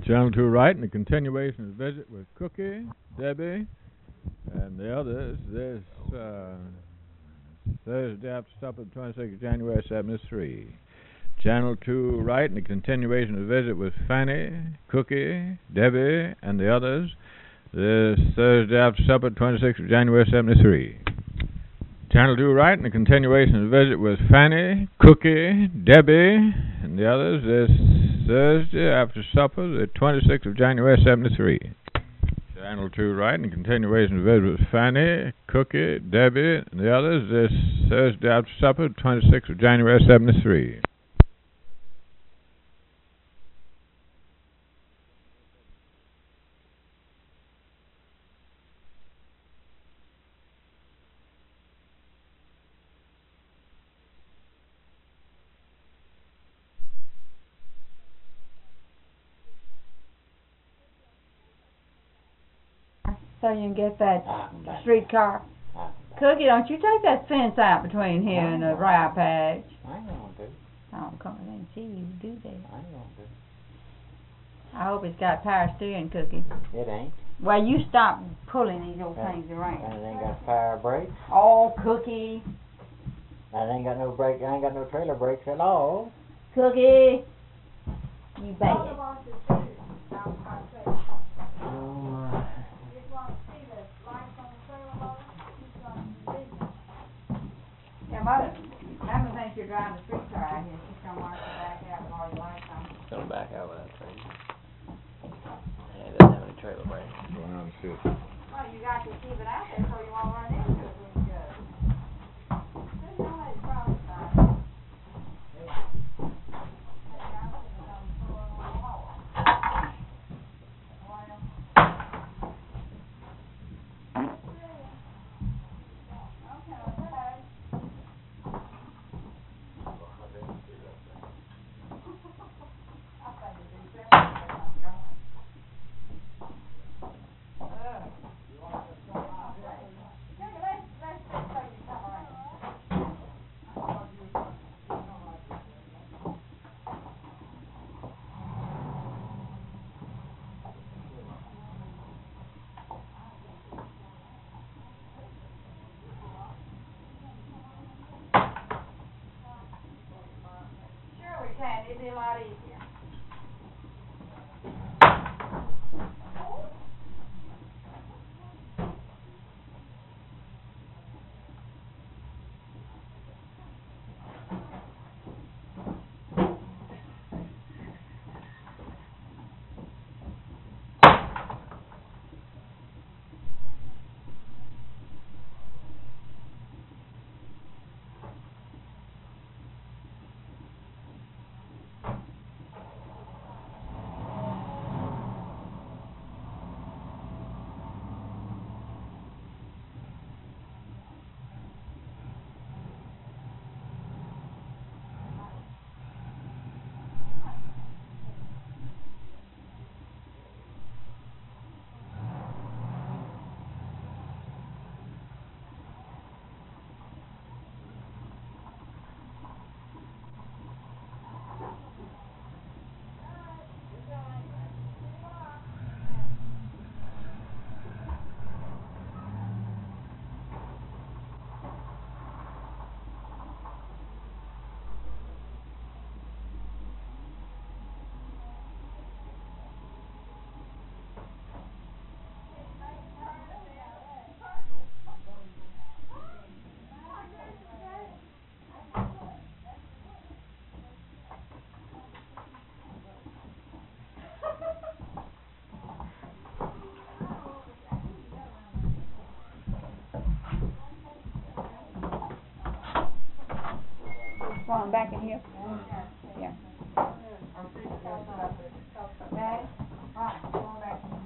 Channel 2 right, and the continuation of the visit with Cookie, Debbie, and the others this Thursday after supper, the 26th of January, 73. Channel 2 right, and the continuation of the visit with Fanny, Cookie, Debbie, and the others this Thursday after supper, 26th of January, 73. Channel 2 right, and the continuation of the visit with Fanny, Cookie, Debbie, and the others this Thursday after supper, the 26th of January, 73. Channel 2 right, and the continuation of the visit with Fanny, Cookie, Debbie, and the others this Thursday after supper, the 26th of January, 73. So you can get that streetcar. Cookie, don't you take that fence out between here and the rye patch. I ain't gonna do it. Oh, come on and see you do that. I ain't gonna do it. I hope it's got power steering, Cookie. It ain't. Well, you stop pulling these old Yeah. things around. And it ain't got power brakes. Oh, Cookie. And it ain't got no brake. I ain't got no trailer brakes at all. Cookie. You bad. Yeah, Mother thinks you're driving a streetcar out here. She's gonna watch you back out with all your lights on. Gonna back out with that train. Yeah, it doesn't have any trailer brakes. Go around and sit. Well, you got to keep it out there so you won't run into it when you go. There's no way to problem about it. It'd be a lot easier. Going back in here? Yeah. Okay. Right, going back in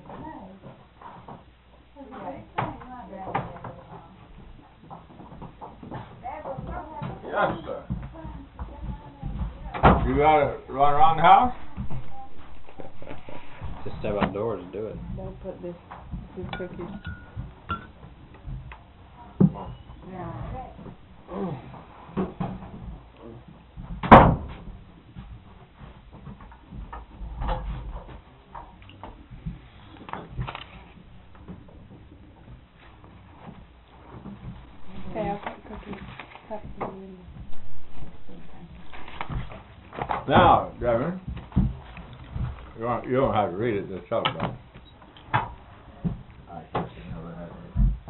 Yes, sir. You gotta run around the house? Just step outdoors and do it. Don't put this cookie. Yeah. Now, Devin, you don't have to read it, just talk about it. I guess you never had it.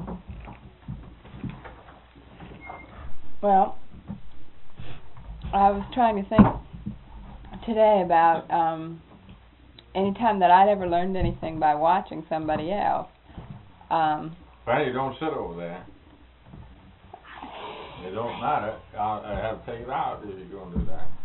Well, I was trying to think today about any time that I'd ever learned anything by watching somebody else. Fanny, don't sit over there. It don't matter. I have to take it out if you're going to do that.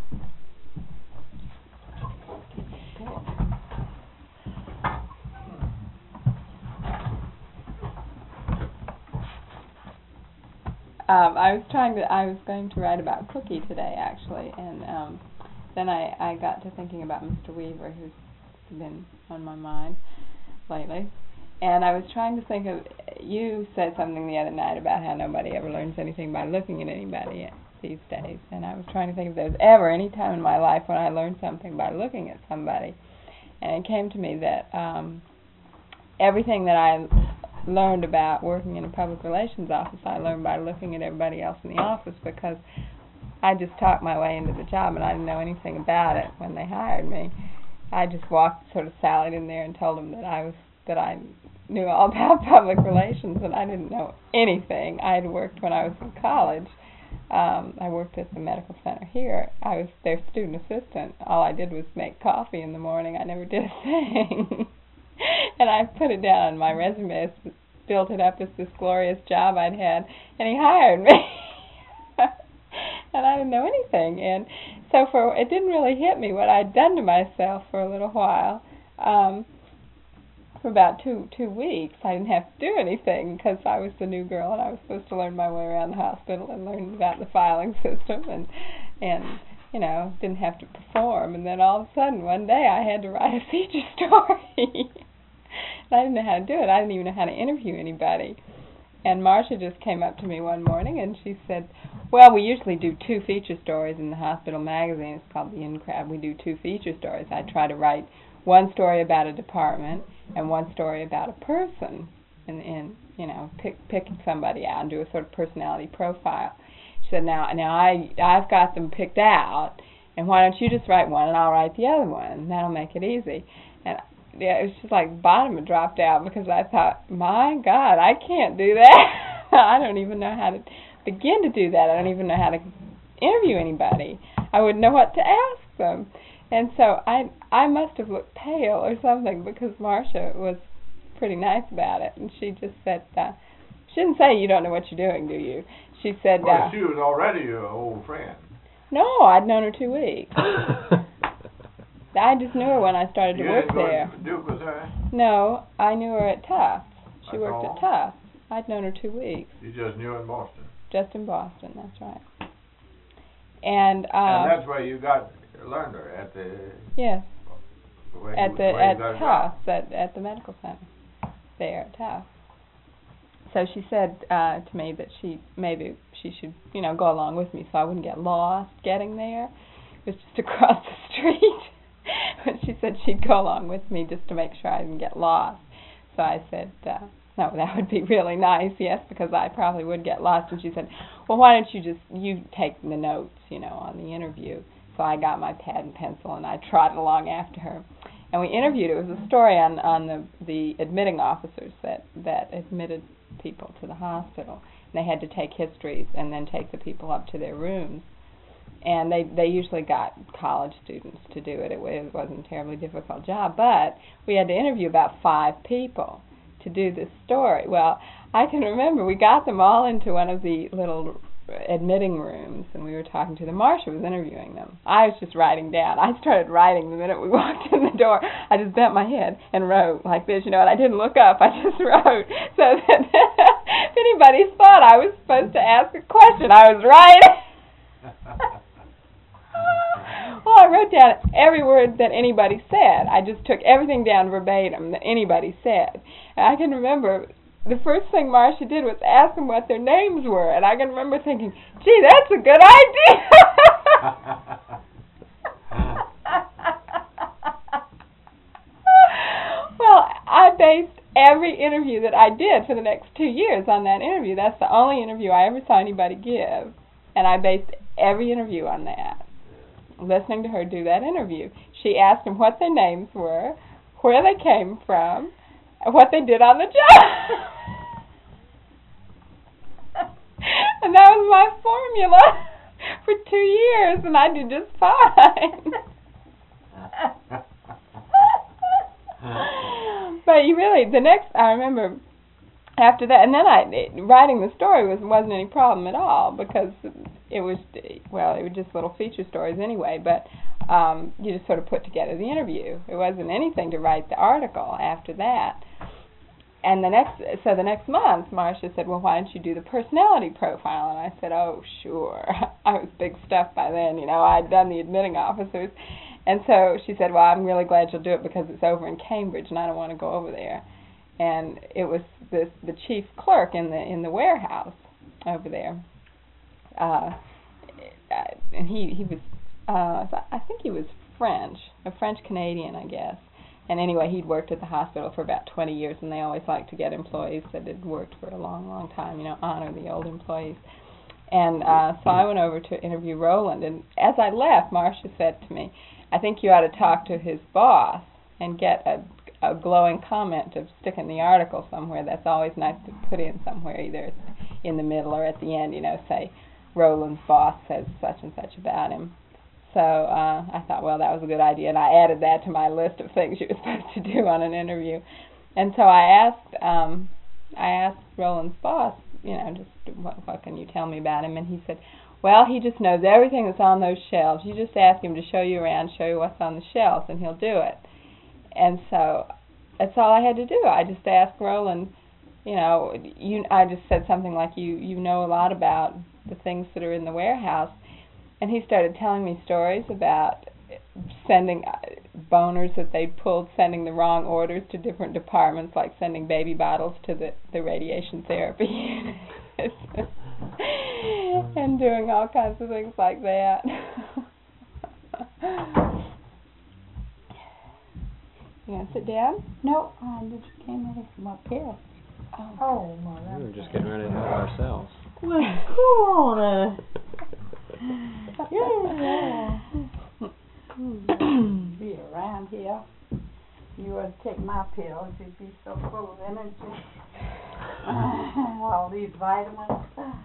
I was going to write about Cookie today, actually, and then I got to thinking about Mr. Weaver, who's been on my mind lately. And I was trying to think of, you said something the other night about how nobody ever learns anything by looking at anybody these days. And I was trying to think if there was ever any time in my life when I learned something by looking at somebody. And it came to me that everything that I learned about working in a public relations office, I learned by looking at everybody else in the office, because I just talked my way into the job and I didn't know anything about it when they hired me. I just sort of sallied in there and told them that I knew all about public relations, and I didn't know anything. I had worked when I was in college. I worked at the medical center here. I was their student assistant. All I did was make coffee in the morning. I never did a thing. And I put it down on my resume, built it up as this glorious job I'd had, and he hired me. And I didn't know anything. And so it didn't really hit me what I'd done to myself for a little while. For about two weeks, I didn't have to do anything because I was the new girl and I was supposed to learn my way around the hospital and learn about the filing system and didn't have to perform. And then all of a sudden, one day, I had to write a feature story. And I didn't know how to do it. I didn't even know how to interview anybody. And Marcia just came up to me one morning and she said, well, we usually do 2 feature stories in the hospital magazine. It's called The In-Crowd. We do 2 feature stories. I try to write one story about a department and one story about a person, and picking somebody out and do a sort of personality profile. She said, now I've got them picked out, and why don't you just write one and I'll write the other one, and that'll make it easy. And it was just like the bottom had dropped out, because I thought, my God, I can't do that. I don't even know how to begin to do that. I don't even know how to interview anybody. I wouldn't know what to ask them. And so I must have looked pale or something, because Marcia was pretty nice about it. And she just said, she didn't say, you don't know what you're doing, do you? She said, well, she was already your old friend. No, I'd known her 2 weeks. I just knew her when I started to work there. You didn't go to Duke with her? No, I knew her at Tufts. She That's worked all? at Tufts. I'd known her 2 weeks. You just knew in Boston? Just in Boston, that's right. And that's where you learned her, at the... Yes. At Tufts, at the medical center there at Tufts. So she said to me that maybe she should, go along with me so I wouldn't get lost getting there. It was just across the street. But she said she'd go along with me just to make sure I didn't get lost. So I said, no, that would be really nice, yes, because I probably would get lost. And she said, well, why don't you take the notes, on the interview. So I got my pad and pencil and I trotted along after her. And we interviewed. It was a story on the admitting officers that admitted people to the hospital. And they had to take histories and then take the people up to their rooms. And they usually got college students to do it. It wasn't a terribly difficult job. But we had to interview about 5 people to do this story. Well, I can remember we got them all into one of the little admitting rooms, and we were talking to them. Marcia was interviewing them. I was just writing down. I started writing the minute we walked in the door. I just bent my head and wrote like this, and I didn't look up. I just wrote. So that if anybody thought I was supposed to ask a question, I was writing. Well, I wrote down every word that anybody said. I just took everything down verbatim that anybody said. And I can remember the first thing Marcia did was ask them what their names were, and I can remember thinking, gee, that's a good idea. Well, I based every interview that I did for the next 2 years on that interview. That's the only interview I ever saw anybody give, and I based every interview on that. listening to her do that interview. She asked them what their names were, where they came from, and what they did on the job. And that was my formula for 2 years, and I did just fine. But you really, I remember after that, and then writing the story wasn't any problem at all, because it was just little feature stories anyway, but you just sort of put together the interview. It wasn't anything to write the article after that. And the next month, Marcia said, well, why don't you do the personality profile? And I said, oh, sure. I was big stuff by then, I'd done the admitting officers. And so she said, well, I'm really glad you'll do it because it's over in Cambridge and I don't want to go over there. And it was the chief clerk in the warehouse over there. And he was, I think he was French, a French Canadian, I guess. And anyway, he'd worked at the hospital for about 20 years, and they always like to get employees that had worked for a long, long time, honor the old employees. And so I went over to interview Roland, and as I left, Marcia said to me, I think you ought to talk to his boss and get a glowing comment to stick in the article somewhere. That's always nice to put in somewhere, either in the middle or at the end, say, Roland's boss says such and such about him. So I thought, well, that was a good idea, and I added that to my list of things you were supposed to do on an interview. And so I asked Roland's boss, just what can you tell me about him? And he said, well, he just knows everything that's on those shelves. You just ask him to show you around, show you what's on the shelves, and he'll do it. And so that's all I had to do. I just asked Roland, I just said something like, you know a lot about the things that are in the warehouse. And he started telling me stories about sending boners that they'd pulled, sending the wrong orders to different departments, like sending baby bottles to the radiation therapy unit. And doing all kinds of things like that. You want to sit down? No, I just came over from up here. Oh, my God. We were just getting ready to help ourselves. Well, cool. Yeah. Be around here. You would take my pills, you'd be so full of energy. All these vitamins.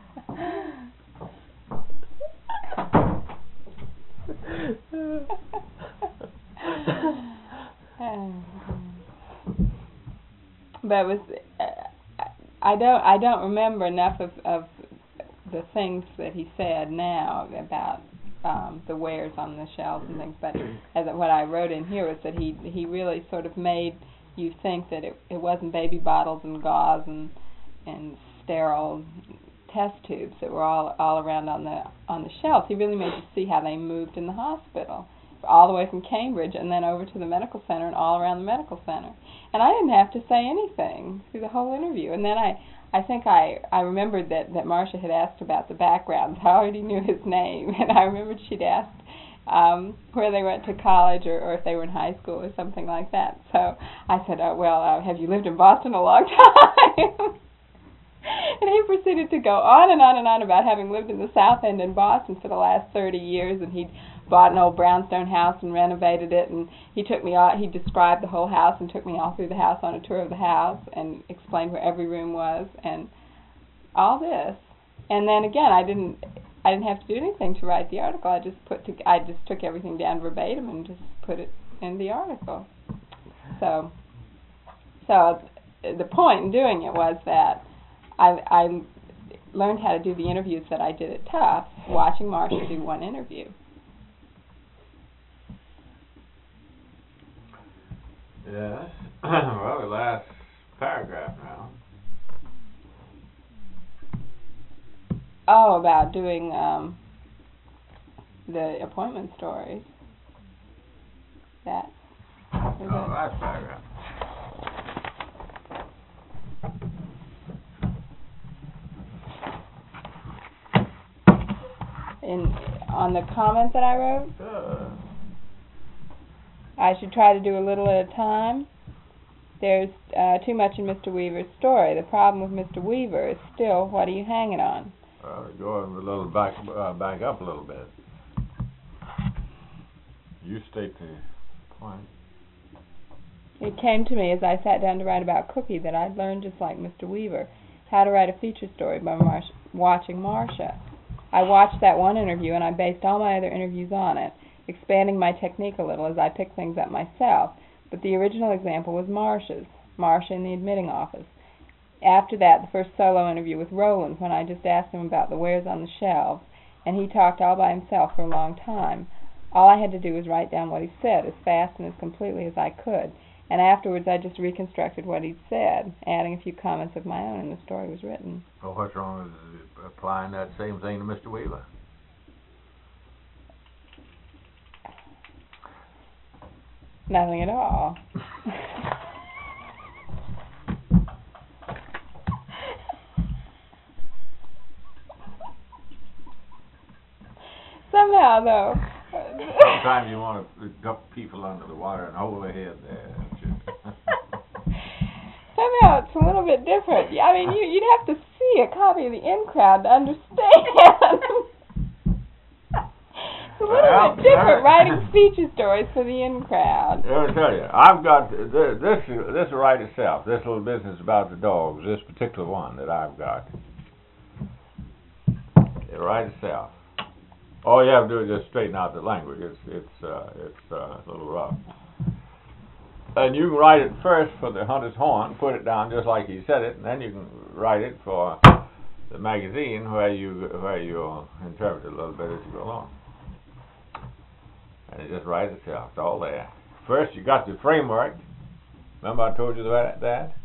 But it was, I don't remember enough of the things that he said now about the wares on the shelves and things, but what I wrote in here was that he really sort of made you think that it wasn't baby bottles and gauze and sterile test tubes that were all around on the shelves. He really made you see how they moved in the hospital, all the way from Cambridge and then over to the medical center and all around the medical center. And I didn't have to say anything through the whole interview. And then I think I remembered that Marcia had asked about the backgrounds. I already knew his name, and I remembered she'd asked where they went to college or if they were in high school or something like that. So I said, have you lived in Boston a long time? And he proceeded to go on and on and on about having lived in the South End in Boston for the last 30 years, and he'd bought an old brownstone house and renovated it, and he described the whole house and took me all through the house on a tour of the house and explained where every room was and all this. And then again, I didn't have to do anything to write the article. I just took everything down verbatim and just put it in the article. So the point in doing it was that I learned how to do the interviews that I did at Tufts, watching Marcia do one interview. Yes. Well, the last paragraph now. Oh, about doing the appointment stories. That. Last paragraph. On the comment that I wrote? I should try to do a little at a time. There's too much in Mr. Weaver's story. The problem with Mr. Weaver is still, what are you hanging on? Go a little back up a little bit. You state the point. It came to me as I sat down to write about Cookie that I'd learned, just like Mr. Weaver, how to write a feature story by watching Marcia. I watched that one interview and I based all my other interviews on it, expanding my technique a little as I picked things up myself, but the original example was Marcia in the admitting office. After that, the first solo interview with Roland, when I just asked him about the wares on the shelves, and he talked all by himself for a long time. All I had to do was write down what he said as fast and as completely as I could, and afterwards I just reconstructed what he'd said, adding a few comments of my own, and the story was written. Well, what's wrong with applying that same thing to Mr. Weaver? Nothing at all. Somehow, though. Sometimes you want to duck people under the water and hold their head there. Somehow it's a little bit different. I mean, you'd have to see a copy of the In Crowd to understand. It's a little bit different writing feature stories for the In Crowd. Let me tell you, I've got this will write itself. This little business about the dogs, this particular one that I've got, it'll write itself. All you have to do is just straighten out the language. It's a little rough. And you can write it first for the Hunter's Horn, put it down just like he said it, and then you can write it for the magazine where you interpret it a little bit as you go along. And it just writes itself. It's all there. First, you got the framework. Remember I told you about that?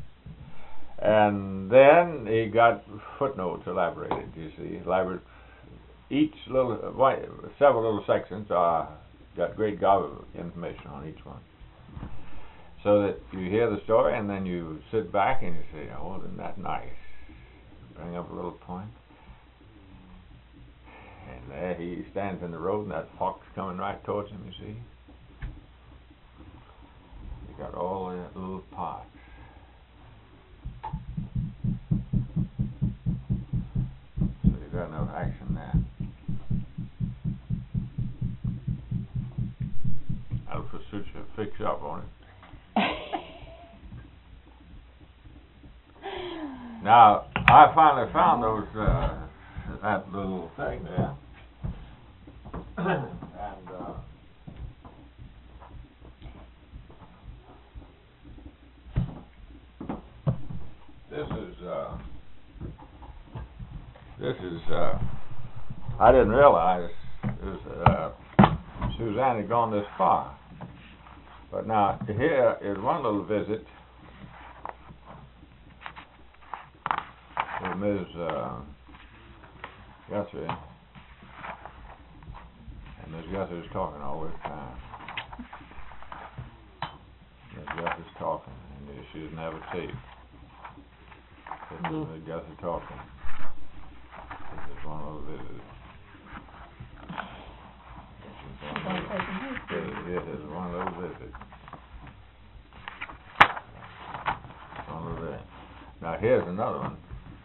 And then he got footnotes elaborated. You see, elaborate. Each several little sections got great gob of information on each one. So that you hear the story and then you sit back and you say, oh, isn't that nice? Bring up a little point. And there he stands in the road and that fox coming right towards him, you see. You got all the little parts. So you got enough action there. That'll fix up on it. Now, I finally found that little thing there. And this is I didn't realize Suzanne had gone this far. But now, here is one little visit with Ms. Guthrie. And Ms. Guthrie's talking all this time. Ms. Guthrie's talking, and she doesn't have a tape. This is Ms. Guthrie talking. This is one little visit. This is one little visit. One little visit. Now here's another one.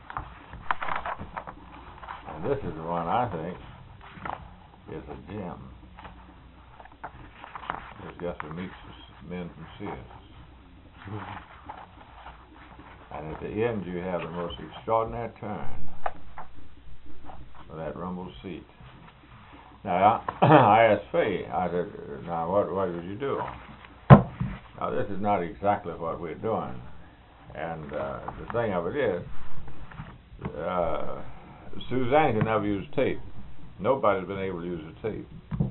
And this is the one I think is a gem. This Guthrie meets men from Sears. And at the end you have the most extraordinary turn for that rumble seat. Now, I asked Faye, I said, now what would you do? Now, this is not exactly what we're doing. And the thing of it is, Suzanne can never use tape. Nobody's been able to use a tape.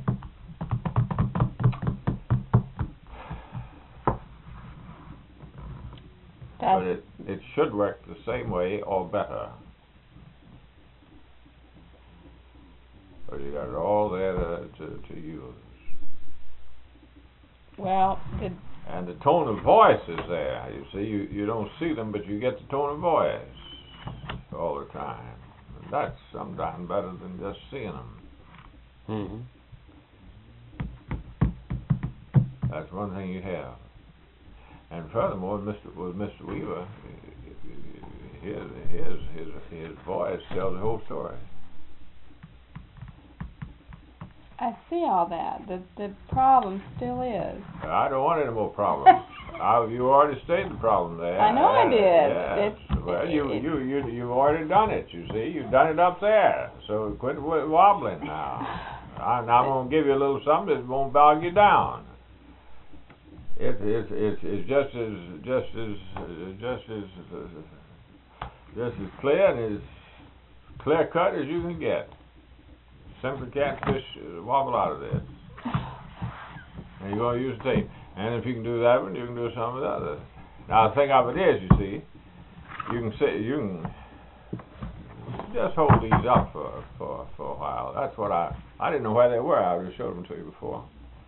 But it should work the same way or better. But you got it all there to use. Well, and the tone of voice is there. You see, you don't see them, but you get the tone of voice all the time. And that's sometimes better than just seeing them. That's one thing you have. And furthermore, with Mr. Weaver, his voice tells the whole story. I see all that. The problem still is. I don't want any more problems. You already stated the problem there. I know I did. Yes. It's- Well, you've already done it. You see, you've done it up there. So quit wobbling now. I'm gonna give you a little something that won't bog you down. It's just as clear and as clear cut as you can get. Simply can't wobble out of this. And you're going to use tape. And if you can do that one, you can do some of the others. Now the thing of it is, you see, you can just hold these up for a while. That's what I didn't know where they were. I just showed them to you before.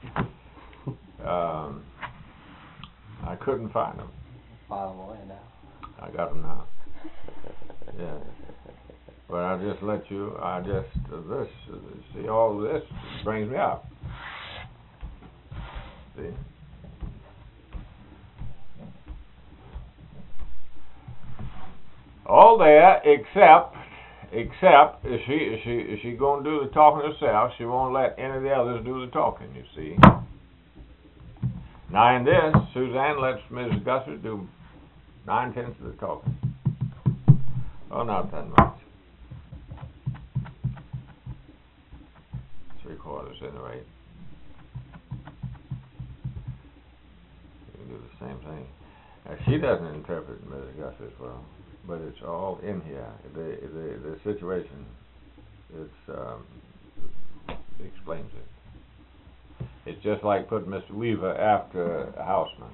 I couldn't find them. File them away now. I got them now. Yeah. But I just see, all of this brings me up. See? All there, except is she going to do the talking herself. She won't let any of the others do the talking, you see. Now in this, Suzanne lets Mrs. Gusser do 9/10 of the talking. Oh, not that much. 3/4 in the rate. You can do the same thing. Now, she doesn't interpret Mrs. Gusser's well, but it's all in here. The situation explains it. It's just like putting Mr. Weaver after a Houseman.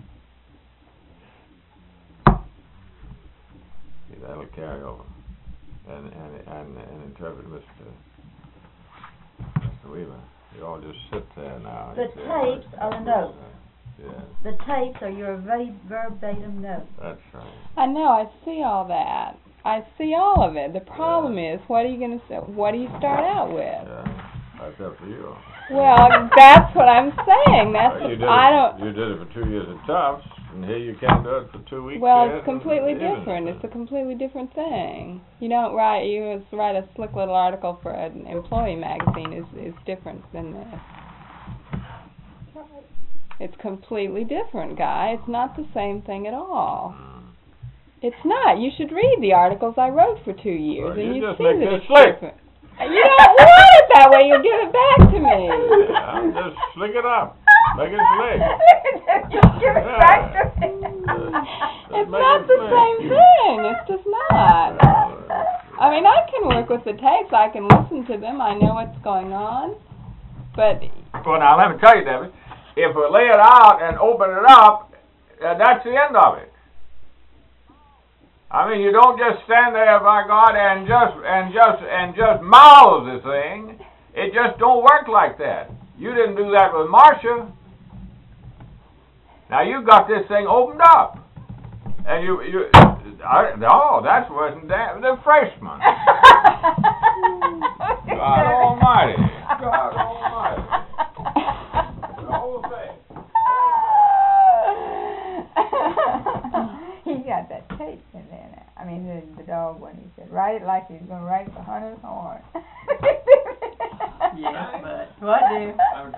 See, that'll carry over and interpret Mr. Weaver. You all just sit there now. The tapes are the notes. Yeah, The tapes are your verbatim notes. that's right. I know. I see all that. I see all of it. The problem is, what are you going to say? What do you start out with? Yeah, that's up to you. Well, that's what I'm saying. That's You did I it, don't. You did it for 2 years at Tufts, and here you can't do it for 2 weeks. Well, here it's completely in different. It's a completely different thing. You don't write. You just write a slick little article for an employee magazine is different than this. It's completely different, Guy. It's not the same thing at all. It's not. You should read the articles I wrote for 2 years, Well, and you you'd just see make that this it's slick. different. You don't want it that way. You give it back to me. Yeah, just slick it up. Make it slick. You give it back to me. It's not the same thing. It's just not. I mean, I can work with the tapes. I can listen to them. I know what's going on. But Well, now, let me tell you, Debbie, if we lay it out and open it up, that's the end of it. I mean, you don't just stand there, by God, and just mouth the thing. It just don't work like that. You didn't do that with Marcia. Now you got this thing opened up, and that's worse than the freshman. God Almighty. God Almighty. The whole thing. He got that tape in there now. I mean, the dog one. He said, write it like he's going to write the hunter's horn. yeah, but what do? I'm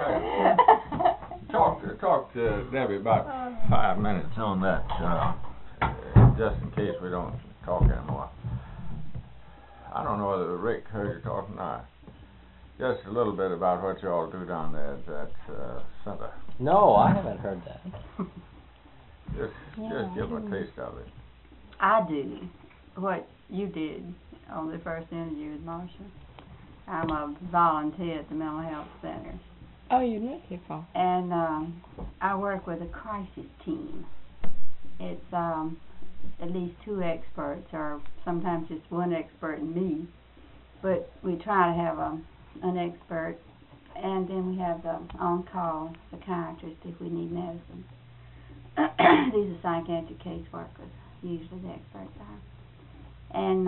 talk to Debbie about 5 minutes on that, just in case we don't talk anymore. I don't know whether Rick heard you talking or not. Just a little bit about what you all do down there at that center. No, I haven't heard that. Just give them a taste of it. I do what you did on the first interview with Marcia. I'm a volunteer at the Mental Health Center. Oh, you did, people. And I work with a crisis team. It's at least 2 experts, or sometimes just 1 expert and me. But we try to have an expert, and then we have the on-call psychiatrist if we need medicine. These are psychiatric caseworkers, usually the experts are. And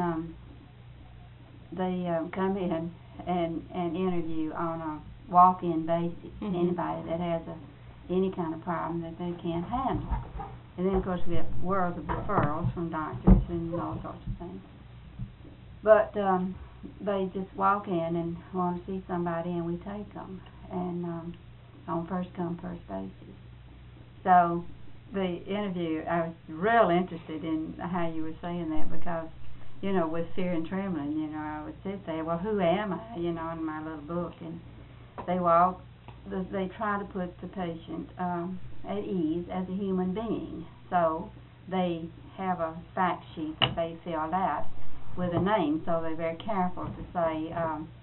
they come in and interview on a walk-in basis anybody that has any kind of problem that they can't handle. And then, of course, we have worlds of referrals from doctors and all sorts of things. But they just walk in and want to see somebody, and we take them, and on first come, first basis. So the interview, I was real interested in how you were saying that, because, you know, with fear and trembling, you know, I would sit there, well, who am I, you know, in my little book, and they try to put the patient at ease as a human being. So they have a fact sheet that they fill out with a name, so they're very careful to say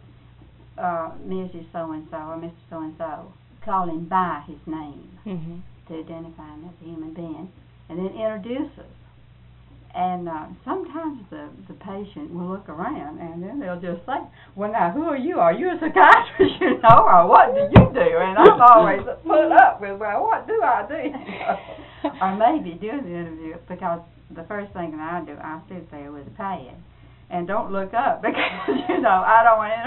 Mrs. So-and-so or Mr. So-and-so, call him by his name to identify him as a human being, and then introduce us. And sometimes the patient will look around, and then they'll just say, well, now, who are you? Are you a psychiatrist, you know, or what do you do? And I'm always put up with, well, what do I do? Or maybe during the interview, because the first thing that I do, I sit there with a pad and don't look up, because, you know, I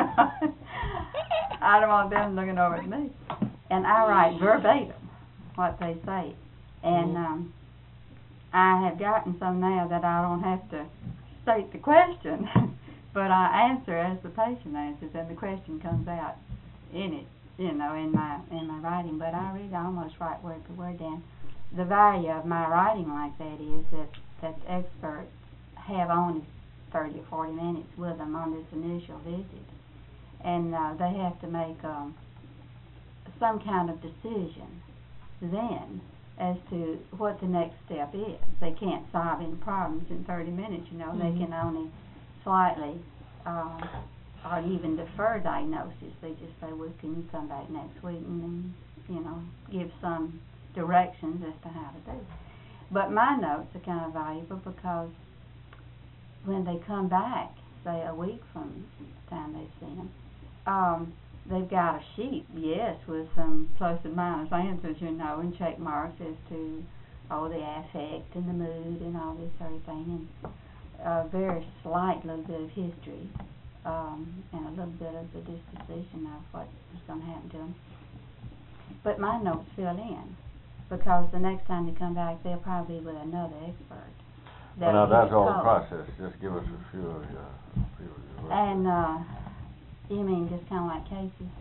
don't want them looking over at me. And I write verbatim what they say. And I have gotten some now that I don't have to state the question, but I answer as the patient answers, and the question comes out in it, you know, in my writing. But I really almost write word for word down. The value of my writing like that is that experts have only 30 or 40 minutes with them on this initial visit, and they have to make some kind of decision then as to what the next step is. They can't solve any problems in 30 minutes, you know. They can only slightly or even defer diagnosis. They just say, well, can you come back next week and then, you know, give some directions as to how to do it. But my notes are kind of valuable, because when they come back, say a week from the time they see them, they've got a sheet, yes, with some plus and minus answers, you know, and check marks as to the affect and the mood and all this sort of thing, and a very slight little bit of history, and a little bit of the disposition of what was going to happen to them. But my notes fill in, because the next time they come back, they'll probably be with another expert. Well, now that's all the process. Just give us a few of your And you mean just kind of like cases?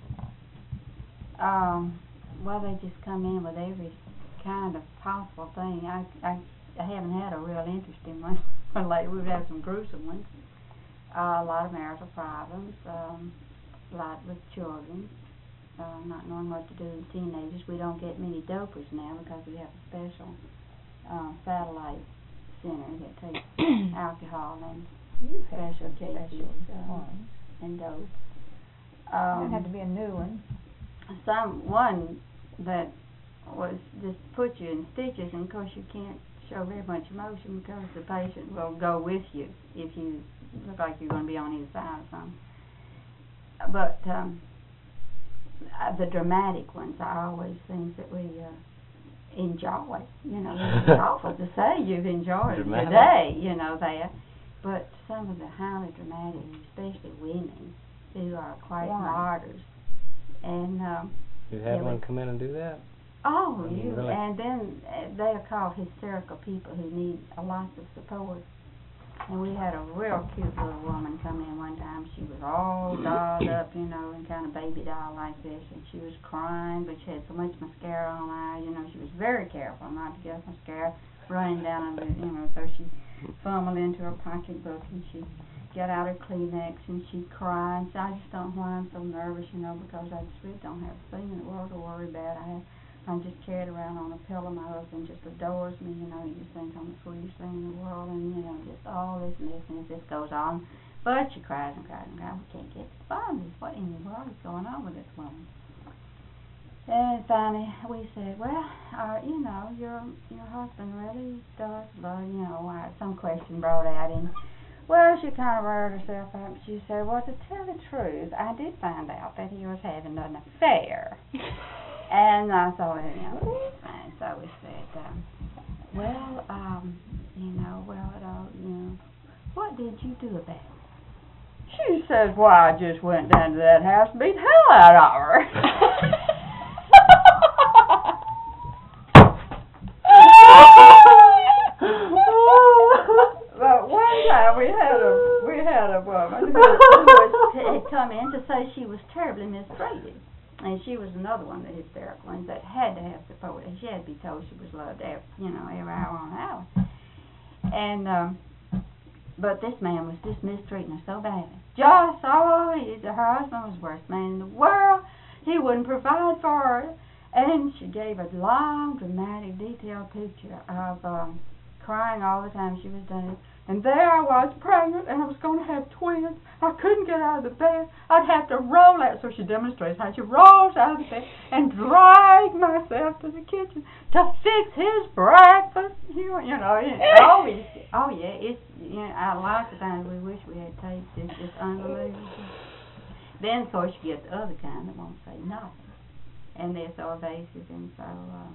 Well, they just come in with every kind of possible thing. I haven't had a real interesting one lately. We've had some gruesome ones. A lot of marital problems, a lot with children, not knowing what to do with teenagers. We don't get many dopers now, because we have a special satellite center that takes alcohol and special cases and dope. It had to be a new one. One that was just put you in stitches, and of course you can't show very much emotion, because the patient will go with you if you look like you're going to be on his side or something. But the dramatic ones are always things that we enjoy. You know, it's awful to say you've enjoyed today, you know, that. But some of the highly dramatic, especially women, who are quite martyrs. And you had one come in and do that? Oh, really? And then they are called hysterical people who need a lot of support. And we had a real cute little woman come in one time. She was all dolled up, you know, and kind of baby doll like this, and she was crying, but she had so much mascara on her eye, you know. She was very careful not to get mascara running down on the, you know, so she fumbled into her pocketbook, and she get out her Kleenex, and she'd cry, and so I just don't know why I'm so nervous, you know, because I just really don't have a thing in the world to worry about. I'm just carried around on a pillow. My husband just adores me, you know. He just thinks I'm the sweetest thing in the world, and, you know, just all this and this, and it just goes on. But she cries and cries and cries. We can't get to the bottom of this. What in the world is going on with this woman? And finally we said, well, you know, your husband really does love, you know, some question brought out, and well, she kind of reared herself up. She said, well, to tell the truth, I did find out that he was having an affair. And I thought, you know, and so we said, well, you know, what did you do about it? She says, well, I just went down to that house and beat the hell out of her. But one time we had a woman who come in to say she was terribly mistreated. And she was another one of the hysterical ones that had to have support. And she had to be told she was loved every, every hour on hour. And, but this man was just mistreating her so badly. Just, her husband was the worst man in the world. He wouldn't provide for her. And she gave a long, dramatic, detailed picture of crying all the time she was doing it. And there I was, pregnant, and I was going to have twins. I couldn't get out of the bed. I'd have to roll out. So she demonstrates how she rolls out of the bed and drag myself to the kitchen to fix his breakfast. It's a lot of times we wish we had tapes. It's just unbelievable. Then, of course, you get the other kind that won't say nothing. And they're so evasive and so,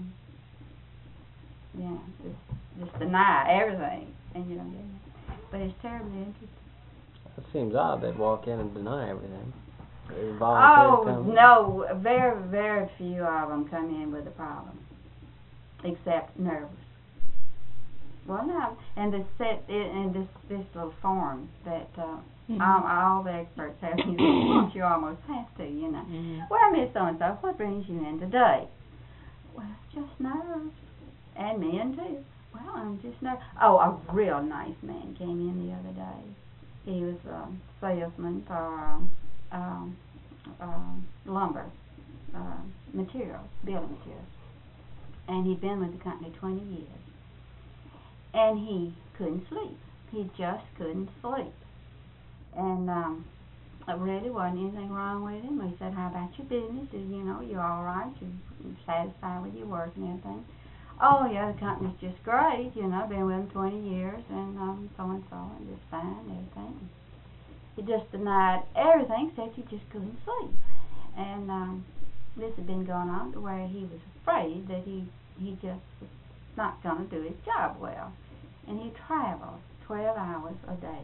just deny everything. And you don't get it. But it's terribly interesting. It seems odd they'd walk in and deny everything. They volunteer to come. No, very, very few of them come in with a problem, except nervous. Well, no, and this little form that all the experts have used, you almost have to, Mm-hmm. Well, Miss So-and-so, what brings you in today? Well, just nerves, and men too. Well, I'm just nervous. Oh, a real nice man came in the other day. He was a salesman for lumber materials, building materials, and he'd been with the company 20 years. And he couldn't sleep. He just couldn't sleep. And there really wasn't anything wrong with him. We said, how about your business? You all right? You satisfied with your work and everything? Oh, yeah, the company's just great. I've been with them 20 years and so-and-so, and just fine and everything. He just denied everything except he just couldn't sleep. And this had been going on to where he was afraid that he just was not going to do his job well. And he traveled 12 hours a day,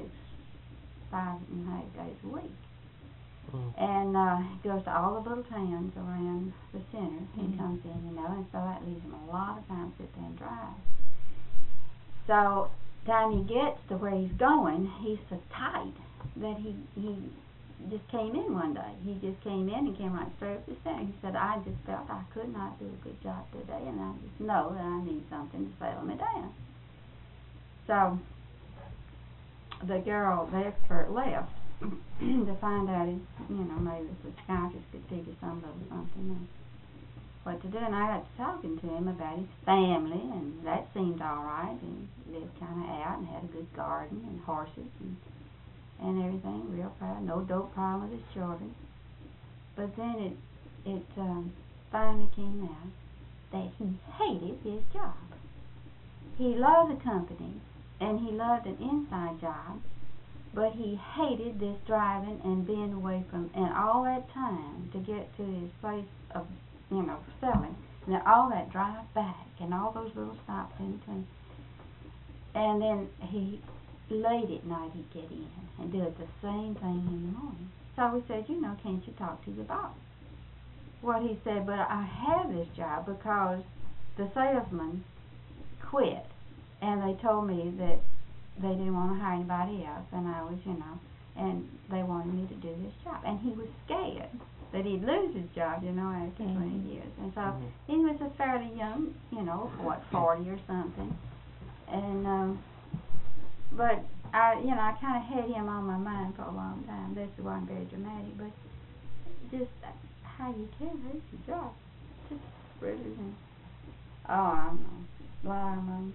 5.5 days a week. And he goes to all the little towns around the center and comes in, and so that leaves him a lot of time to sit there and drive. So, time he gets to where he's going, he's so tight that he just came in one day. He just came in and came right straight up to the center. He said, I just felt I could not do a good job today, and I just know that I need something to settle me down. So, the expert left to find out if, maybe the psychiatrist could figure some little something out what to do. And I got to talking to him about his family, and that seemed all right. And he lived kind of out and had a good garden and horses and everything, real proud. No dope problem with his children. But then it finally came out that he hated his job. He loved the company, and he loved an inside job, but he hated this driving and being away from, and all that time to get to his place of, selling, and then all that drive back, and all those little stops in between. And then late at night he'd get in and do it the same thing in the morning. So we said, can't you talk to your boss? Well, he said, but I have this job because the salesman quit, and they told me that they didn't want to hire anybody else, and I was, and they wanted me to do this job. And he was scared that he'd lose his job, after 20 years. And so he was a fairly young, 40 or something. And, but I kind of had him on my mind for a long time. This wasn't very dramatic, but just how you can lose your job. Just really, I don't know.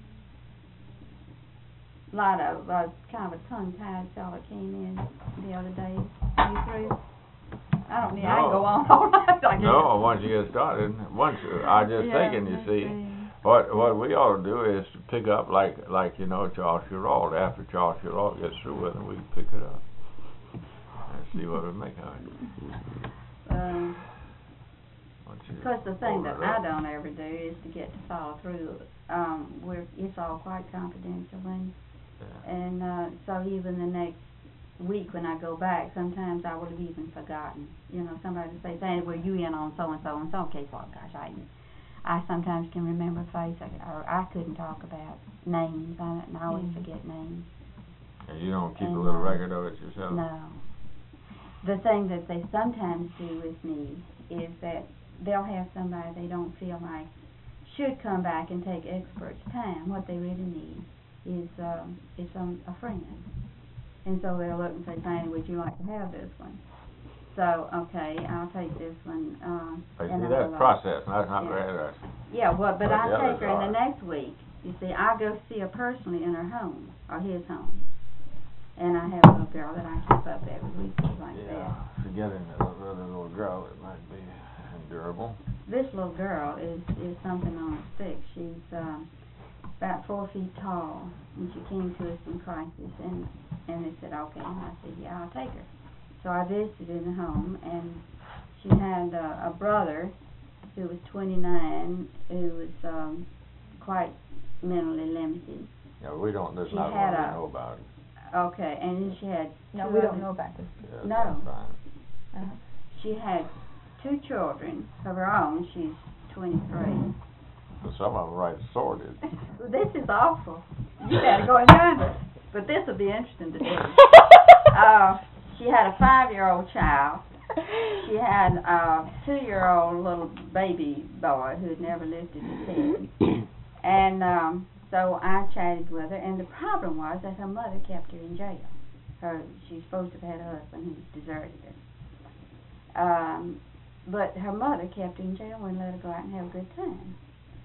A lot of kind of a tongue-tied fella came in the other day. You through? I don't need. I can go on all night. No, once you get started, I just thinking, you see, what we ought to do is to pick up like Charles Gerald. After Charles Gerald gets through with it, we can pick it up and see what we make of it. Because the thing that I don't ever do is to get to follow through. It's all quite confidential, and so even the next week when I go back, sometimes I would have even forgotten. Somebody would say, "Sandy, were you in on so and so and so?" Okay, well, gosh, I sometimes can remember a face, or I couldn't talk about names. I always forget names. And you don't keep a little record of it yourself? No. the thing that they sometimes do with me is that they'll have somebody they don't feel like should come back and take expert's time. What they really need is a friend. And so they'll look and say, Fanny, would you like to have this one? So, okay, I'll take this one. But and see, I'll that's go. process, and that's not Yeah. very interesting. Yeah, well, but But I the take her others in the are. next week. You see, I go see her personally in her home, or his home. And I have a little girl that I keep up every week, like Yeah, forgetting that other little girl, it might be endurable. that. This little girl is something on a stick. She's about 4 feet tall, and she came to us in crisis, and they said, okay, and I said, yeah, I'll take her. So I visited in the home, and she had a brother who was 29, who was quite mentally limited. Yeah, we don't, there's She not had one we a- know about. Okay, and then she had No, two we other- don't know about this. Yeah, No. that's fine. Uh-huh. She had 2 children of her own. She's 23. But some of them right sorted. This is awful. You gotta go and find her. But this will be interesting to do. She had a 5-year-old child. She had a 2-year-old little baby boy who had never lifted his head. And so I chatted with her, and the problem was that her mother kept her in jail. She's supposed to have had a husband who deserted her. But her mother kept her in jail and wouldn't let her go out and have a good time.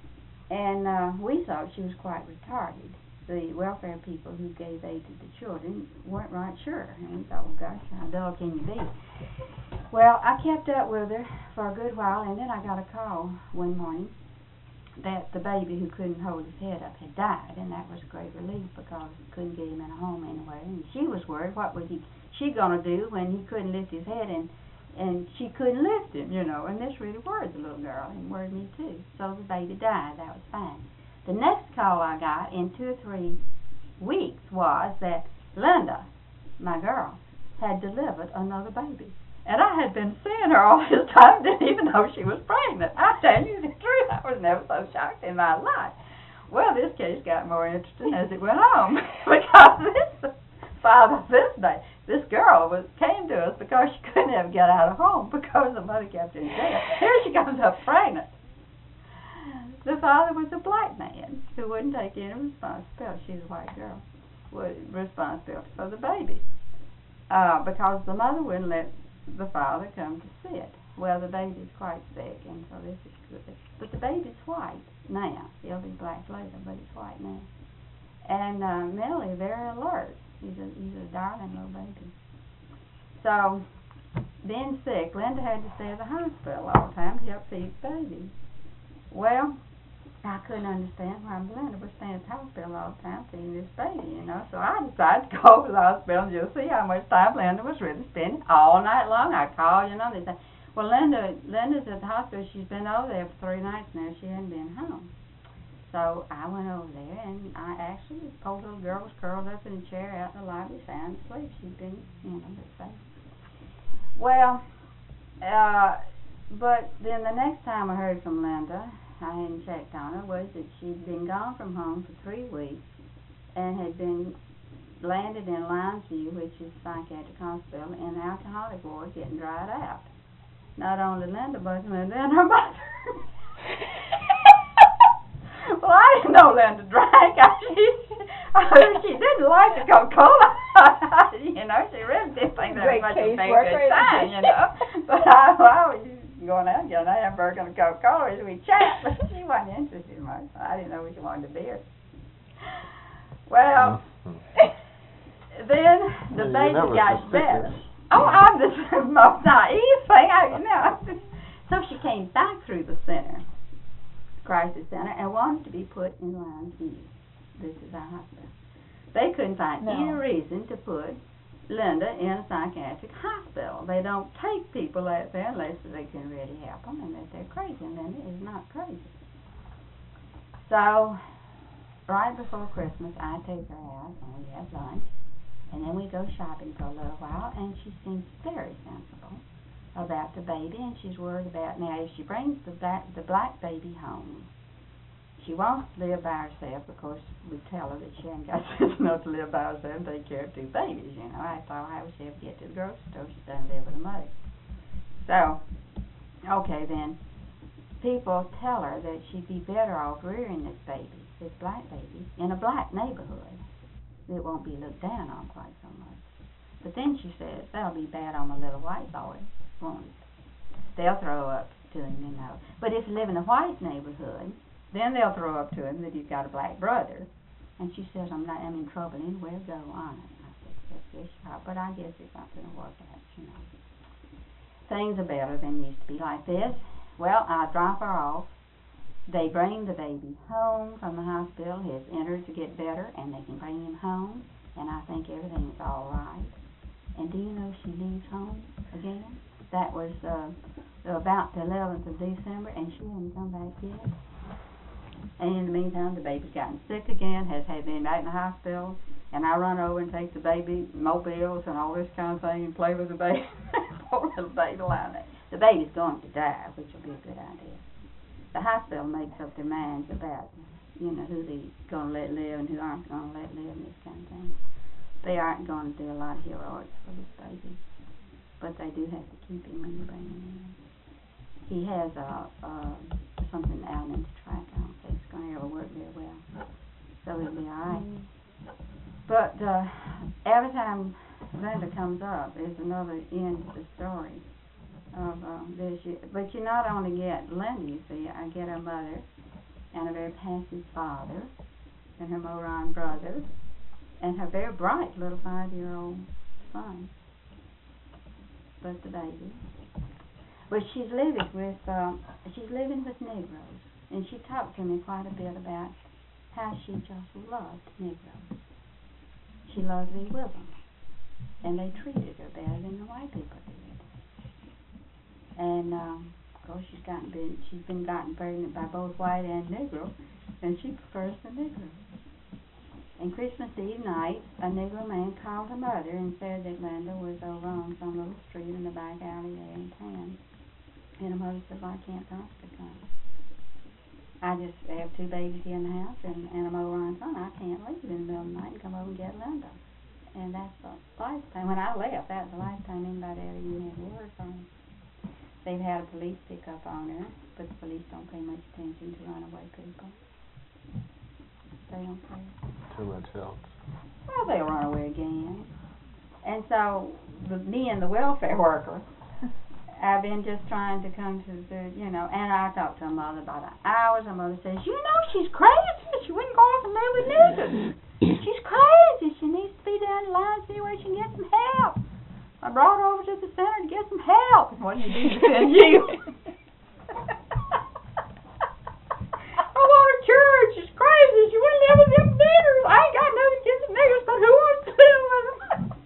And we thought she was quite retarded. The welfare people who gave aid to the children weren't right sure. And we thought, well, gosh, how dull can you be? Well, I kept up with her for a good while, and then I got a call one morning that the baby who couldn't hold his head up had died, and that was a great relief because we couldn't get him in a home anywhere. And she was worried, what was she going to do when he couldn't lift his head, and she couldn't lift him, you know, and this really worried the little girl, and worried me too. So the baby died. That was fine. The next call I got in 2 or 3 weeks was that Linda, my girl, had delivered another baby. And I had been seeing her all this time, didn't even know she was pregnant. I tell you the truth, I was never so shocked in my life. Well, this case got more interesting as it went on, because this father this girl came to us because she couldn't ever get out of home because the mother kept her in jail. Here she comes up pregnant. The father was a black man who wouldn't take any responsibility. She's a white girl. Responsibility for the baby. Because the mother wouldn't let the father come to see it. Well, the baby's quite sick, and so this is good. But the baby's white now. He'll be black later, but he's white now. And mentally very alert. He's a darling little baby. So, being sick, Linda had to stay at the hospital all the time to help feed the baby. Well, I couldn't understand why Linda was staying at the hospital all the time feeding this baby, you know. So I decided to go over to the hospital and just see how much time Linda was really spending all night long. I called, you know, they said, well, Linda's at the hospital. She's been over there for 3 nights now. She hadn't been home. So I went over there, and I actually, the poor little girl was curled up in a chair out in the lobby, sound asleep. She'd been, you know, safe. Well, but then the next time I heard from Linda, I hadn't checked on her, was that she'd been gone from home for 3 weeks and had been landed in Lions View, which is a psychiatric hospital, in the alcoholic ward, getting dried out. Not only Linda, but Linda and her mother. Well, I didn't know Linda drank. She didn't like the Coca-Cola. You know, she really didn't think that Great was much of a caseworker, good time, isn't you she? know. But I was going out and getting a hamburger and a Coca-Cola as we chat, but she wasn't interested much. I didn't know what she wanted to beer. Well, then the Well, baby you never got suspect better. this. Oh, I'm the most naive thing you know. So she came back through the center, crisis center, and wanted to be put in Lions View. This is our hospital. They couldn't find any reason to put Linda in a psychiatric hospital. They don't take people out there unless they can really help them and that they're crazy. And Linda is not crazy. So, right before Christmas, I take her out and we have lunch. And then we go shopping for a little while, and she seems very sensible about the baby, and she's worried about, now, if she brings the black baby home, she wants to live by herself. Of course, we tell her that she ain't got sense enough to live by herself and take care of 2 babies, you know. I thought, how would she ever get to the grocery store? She doesn't live with her mother. So, okay then, people tell her that she'd be better off rearing this baby, this black baby, in a black neighborhood. It won't be looked down on quite so much. But then she says, that'll be bad on the little white boy, won't it? They'll throw up to him, you know. But if you live in a white neighborhood, then they'll throw up to him that he's got a black brother. And she says, I'm in trouble anywhere, go on it. I said, yes, you are, but I guess it's not going to work out, you know. Things are better than used to be like this. Well, I drop her off. They bring the baby home from the hospital. His innards will get better, and they can bring him home, and I think everything's all right. And do you know she leaves home again? That was about the 11th of December, and she hadn't come back yet. And in the meantime, the baby's gotten sick again, has been back in the hospital, and I run over and take the baby mobiles and all this kind of thing and play with the baby. Poor little baby lying there. The baby's going to die, which will be a good idea. The hospital makes up their minds about, you know, who they're going to let live and who aren't going to let live and this kind of thing. They aren't going to do a lot of heroics for this baby, but they do have to keep him when they bring him in. He has something out in the track. I don't think it's going to ever work very well, so he'll be all right. But every time Linda comes up, there's another end to the story of this. But you not only get Linda, you see, I get her mother and a very passive father and her moron brother and her very bright little 5-year-old son. But the baby. Well, she's living with Negroes, and she talked to me quite a bit about how she just loved Negroes. She loved to be with them, and they treated her better than the white people did. And of course, she's been gotten pregnant by both white and Negro, and she prefers the Negro. And Christmas Eve night, a Negro man called her mother and said that Linda was over on some little street in the back alley there in town. And her mother said, well, I can't talk to come. I just have 2 babies here in the house and a moron son. I can't leave in the middle of the night and come over and get Linda. And that's the last time. When I left, that was the last time anybody ever even had word from her. They've had a police pick up on her, but the police don't pay much attention to runaway people. They don't pay. Too much else. Well, they'll run away again. And so, me and the welfare worker, I've been just trying to come to the, you know, and I talked to her mother about hours. Her mother says, you know, she's crazy. She wouldn't go off and live with niggas. She's crazy. She needs to be down the line, see where she can get some help. I brought her over to the center to get some help. What do you do to send you? I want her cured. She's crazy. She wouldn't live with them niggers. I ain't got nothing against the niggers, but who wants to live with them?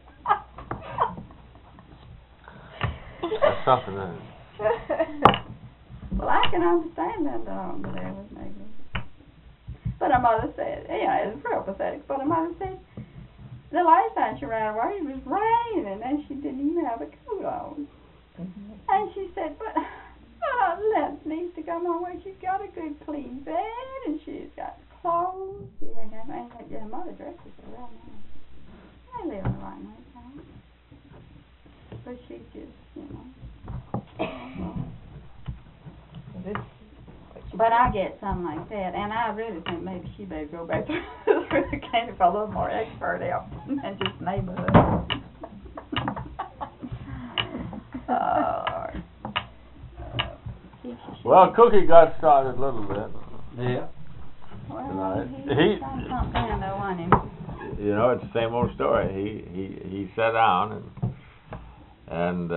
That's something, isn't it? Well, I can understand that dog over there with niggers. But her mother said, yeah, it's real pathetic, but her mother said, the last time she ran away, it was raining, and she didn't even have a coat on. Mm-hmm. And she said, but Linda needs to come home where she's got a good clean bed, and she's got clothes. Her mother dresses her real nice. They live in the right nice house. But she just, you know. But I get something like that, and I really think maybe she better go back through the county for a little more expert help than just neighborhood. Well, Cookie got started a little bit. Yeah. Well, He he's done something I don't want him. You know, it's the same old story. He sat down and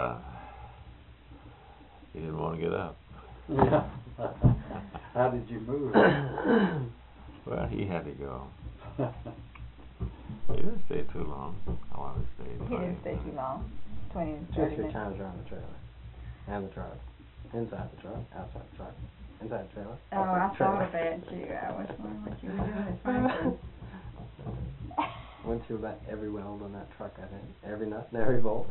he didn't want to get up. Yeah. How did you move? Well, he had to go. He didn't stay too long. I wanted to stay. He didn't stay too long. 20 to 30 Just your minutes. times around the trailer. And the truck. Inside the truck. Outside the truck. Inside the trailer. Oh, I thought about you. I was wondering what you were doing. Frankly. Went through about every weld on that truck, I think. Every nut and every bolt.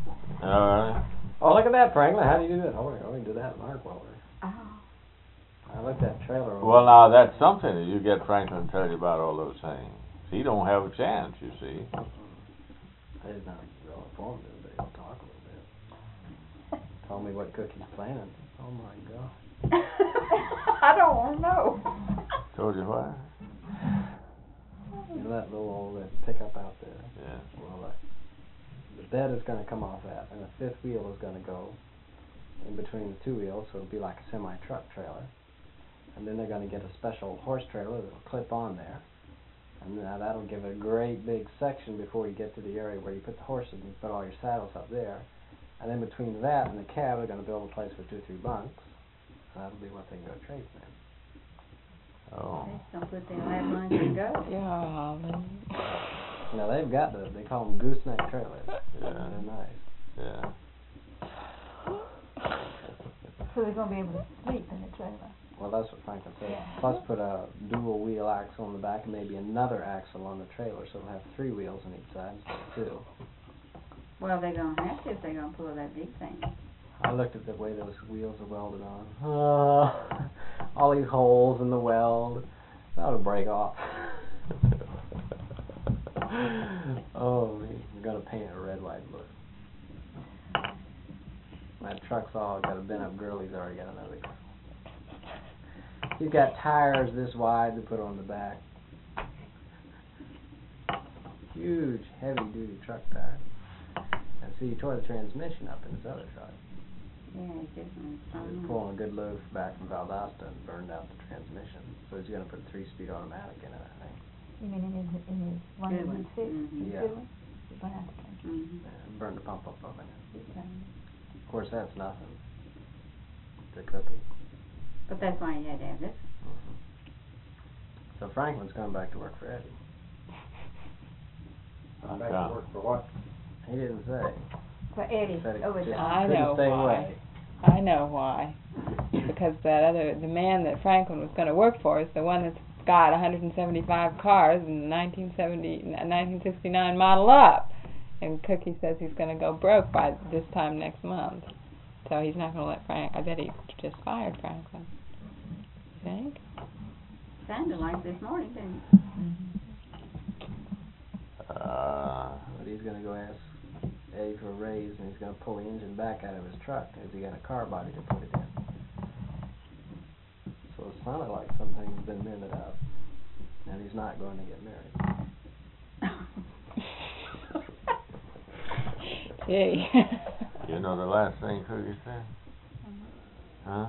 All right. Oh, look at that, Franklin. How do you do that? Oh, we can do that in arc welder. Oh. I I looked at the trailer. Well, now, that's something that you get Franklin to tell you about all those things. He don't have a chance, you see. He's not real informative, but he'll talk a little bit. Told me what Cookie's planning. Oh my God. I don't want to know. Told you what? You know that little old pickup out there? Yeah. Well, the bed is going to come off that, and the fifth wheel is going to go in between the two wheels, so it'll be like a semi-truck trailer. And then they're going to get a special horse trailer that'll clip on there. And now that'll give a great big section before you get to the area where you put the horses and you put all your saddles up there. And then between that and the cab, they're going to build a place for 2 or 3 bunks. So that'll be what they can go tradesmen. Oh. Just don't put them that lunch and go. Golly. Now they've got they call them gooseneck trailers. Yeah. They're nice. Yeah. So they're going to be able to sleep in the trailer. Well, that's what Franklin said. Yeah. Plus put a dual wheel axle on the back and maybe another axle on the trailer, so it'll have 3 wheels on each side instead of 2. Well, they're going to have to if they're going to pull that big thing. I looked at the way those wheels are welded on. All these holes in the weld. That'll break off. Oh, man. We're going to paint it a red, white, and blue. My truck's all got a bent-up grill. He's already got another grill. He's got tires this wide to put on the back. Huge, heavy-duty truck tire. And see, he tore the transmission up in his other truck. Yeah, it's different. He was pulling a good load back from Valdosta and burned out the transmission. So he's going to put a 3-speed automatic in it, I think. You mean in his one Good that one. he fixed? Mhm. His Yeah. good one? You're going to have to change it. Mm-hmm. And burned the pump up of it. Okay. Of course, that's nothing to Cookie. But that's why you had to have this. So Franklin's going back to work for Eddie. Back to work for what? He didn't say. For Eddie, Said he over just there. I couldn't know stay why. away. I know why. Because the man that Franklin was going to work for is the one that's got 175 cars in 1969 model up. And Cookie says he's going to go broke by this time next month. So he's not going to let Frank. I bet he just fired Franklin. You think? Sounded like this morning, didn't it? But he's going to go ask Eddie for a raise, and he's going to pull the engine back out of his truck as he got a car body to put it in. So it sounded like something's been mended up, and he's not going to get married. Gee. You know the last thing Cookie said? Huh?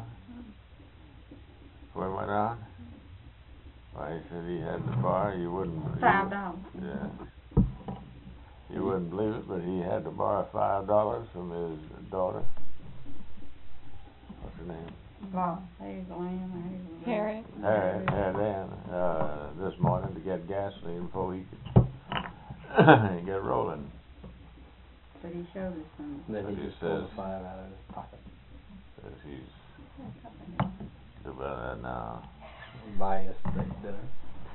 What went on? Why, he said he had to borrow, you wouldn't... $5. Yeah. You wouldn't believe it, but he had to borrow $5 from his daughter. What's her name? Wow. Harriet. Harriet Ann, this morning to get gasoline before he could get rolling. But he showed us some. Then But he he just pulled says- the 5 out of his pocket. Says he's too about that now. Buy a steak dinner.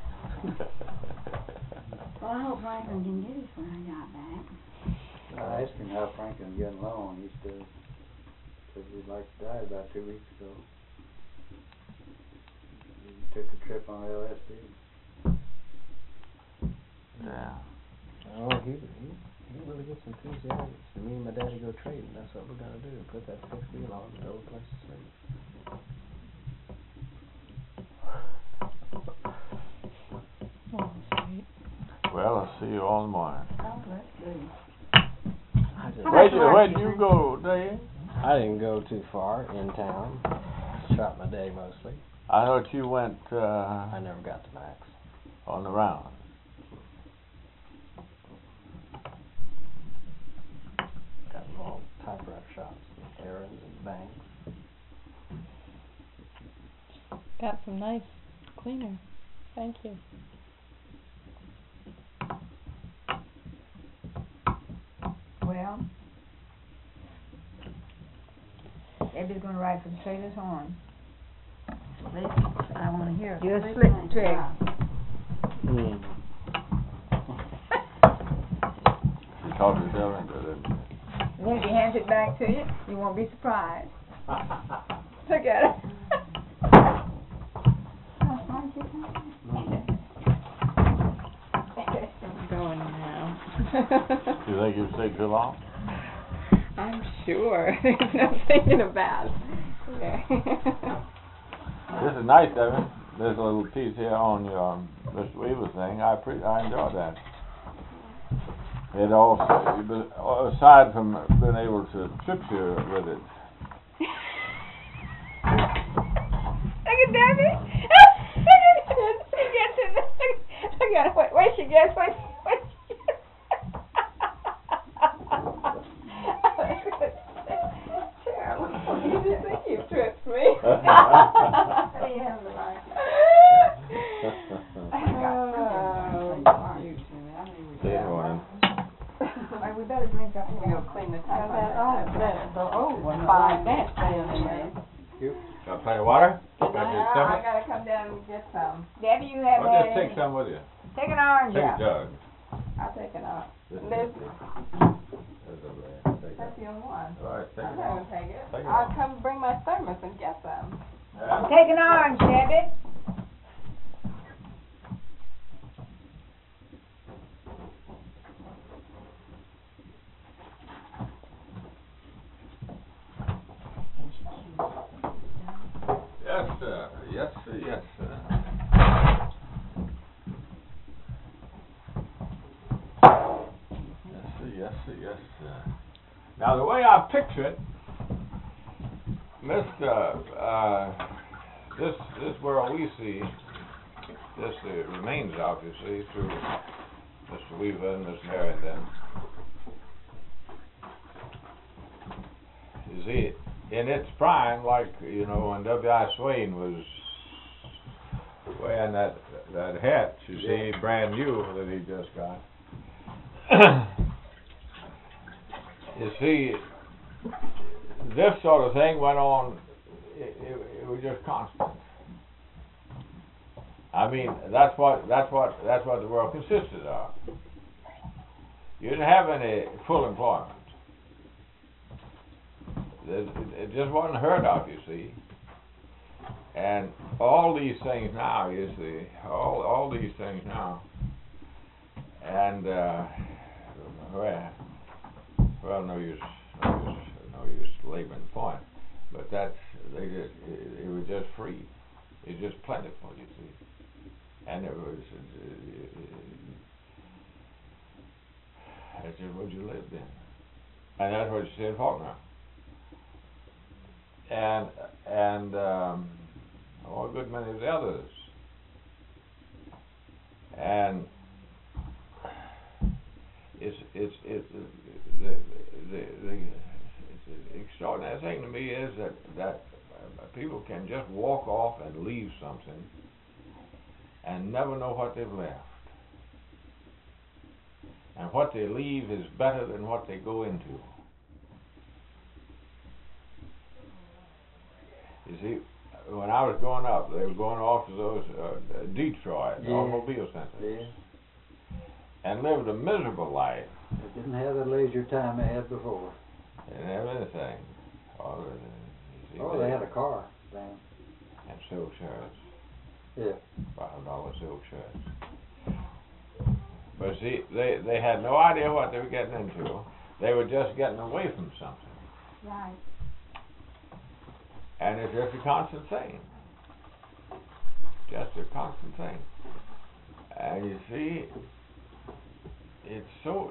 Well, I hope Franklin can get his when I got back. I asked him how Franklin getting along. He said he'd like to die about 2 weeks ago. He took a trip on LSD. Yeah. Oh, he really gets enthusiastic. Me and my daddy go trading. That's what we're going to do. Put that 5th wheel on and build a place to sleep. Oh, sweet. Well, I'll see you all in the morning. Oh, that's good. Where'd you go, Dave? I didn't go too far in town. Shot my day mostly. I thought you went I never got to Max. on the round. Got involved in typewriter shops, and errands, and banks. Got some nice cleaner. Thank you. Well, Eddie's going to ride for the trailer's horn. Listen, I want to hear. You're a Listen, slick trick. wow. You talked yourself into it, didn't you? And then if he hands it back to you, you won't be surprised. Look at it. I'm going now. You think you'd stay too long? I'm sure. I'm thinking about. Yeah. This is nice, Evan. There's a little piece here on your Mr. Weaver thing. I enjoyed that. It also, aside from being able to trip you with it. Look at Debbie. She gets it. Look at her. Wait, she gets what she gets. Terrible. You just think you've tripped me. Yeah, right. Good morning. Well, we better drink up I'm here. gonna go clean the Now top that on the old one. 5 minutes down in there. Got plenty of water? Got your I stomach? gotta come down and get some. Debbie, you have Well, just that. take some with you. Take an orange Take a out. jug. I'll take it off. This is There's, There's over there. Take that's that. the only one. All right, take I'm it not off. gonna take it. Take it I'll off. come bring my thermos and get some. Yeah. Take an orange, Debbie. Yes, sir. Yes, sir. Yes, sir. Yes, sir. Yes, sir. Yes, sir. Now, the way I picture it, this world we see, this remains obviously through Mr. Weaver and Miss Merrington. You see, in its prime, like, you know, when W.I. Swain was wearing that hat, you see, brand new that he just got. You see, this sort of thing went on, it was just constant. I mean, that's what the world consisted of. You didn't have any full employment. It just wasn't heard of, you see. And all these things now, you see, all these things now. And well, no use laboring the point. But it was just free. It was just plentiful, you see. And it was that's just what you lived in. And that's what you see in Faulkner. And a good many of the others. And it's the extraordinary thing to me is that people can just walk off and leave something and never know what they've left. And what they leave is better than what they go into. You see, when I was growing up, they were going off to those Detroit automobile centers and lived a miserable life. They didn't have the leisure time they had before. They didn't have anything. They had a car then. And silk shirts. Yeah. $5 silk shirts. But see, they had no idea what they were getting into. They were just getting away from something. Right. And it's just a constant thing. Just a constant thing. And you see, you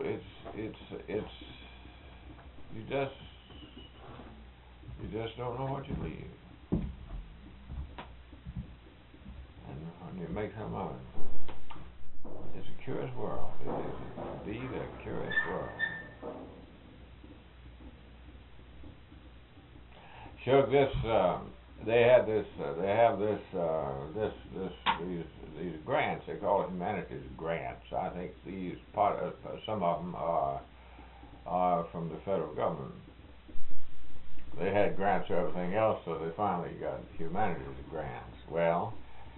just don't know what you leave. And when you make some of it, it's a curious world. It is indeed a curious world. Sure, they have these grants. They call it humanities grants. I think some of them are from the federal government. They had grants for everything else, so they finally got humanities grants. Well,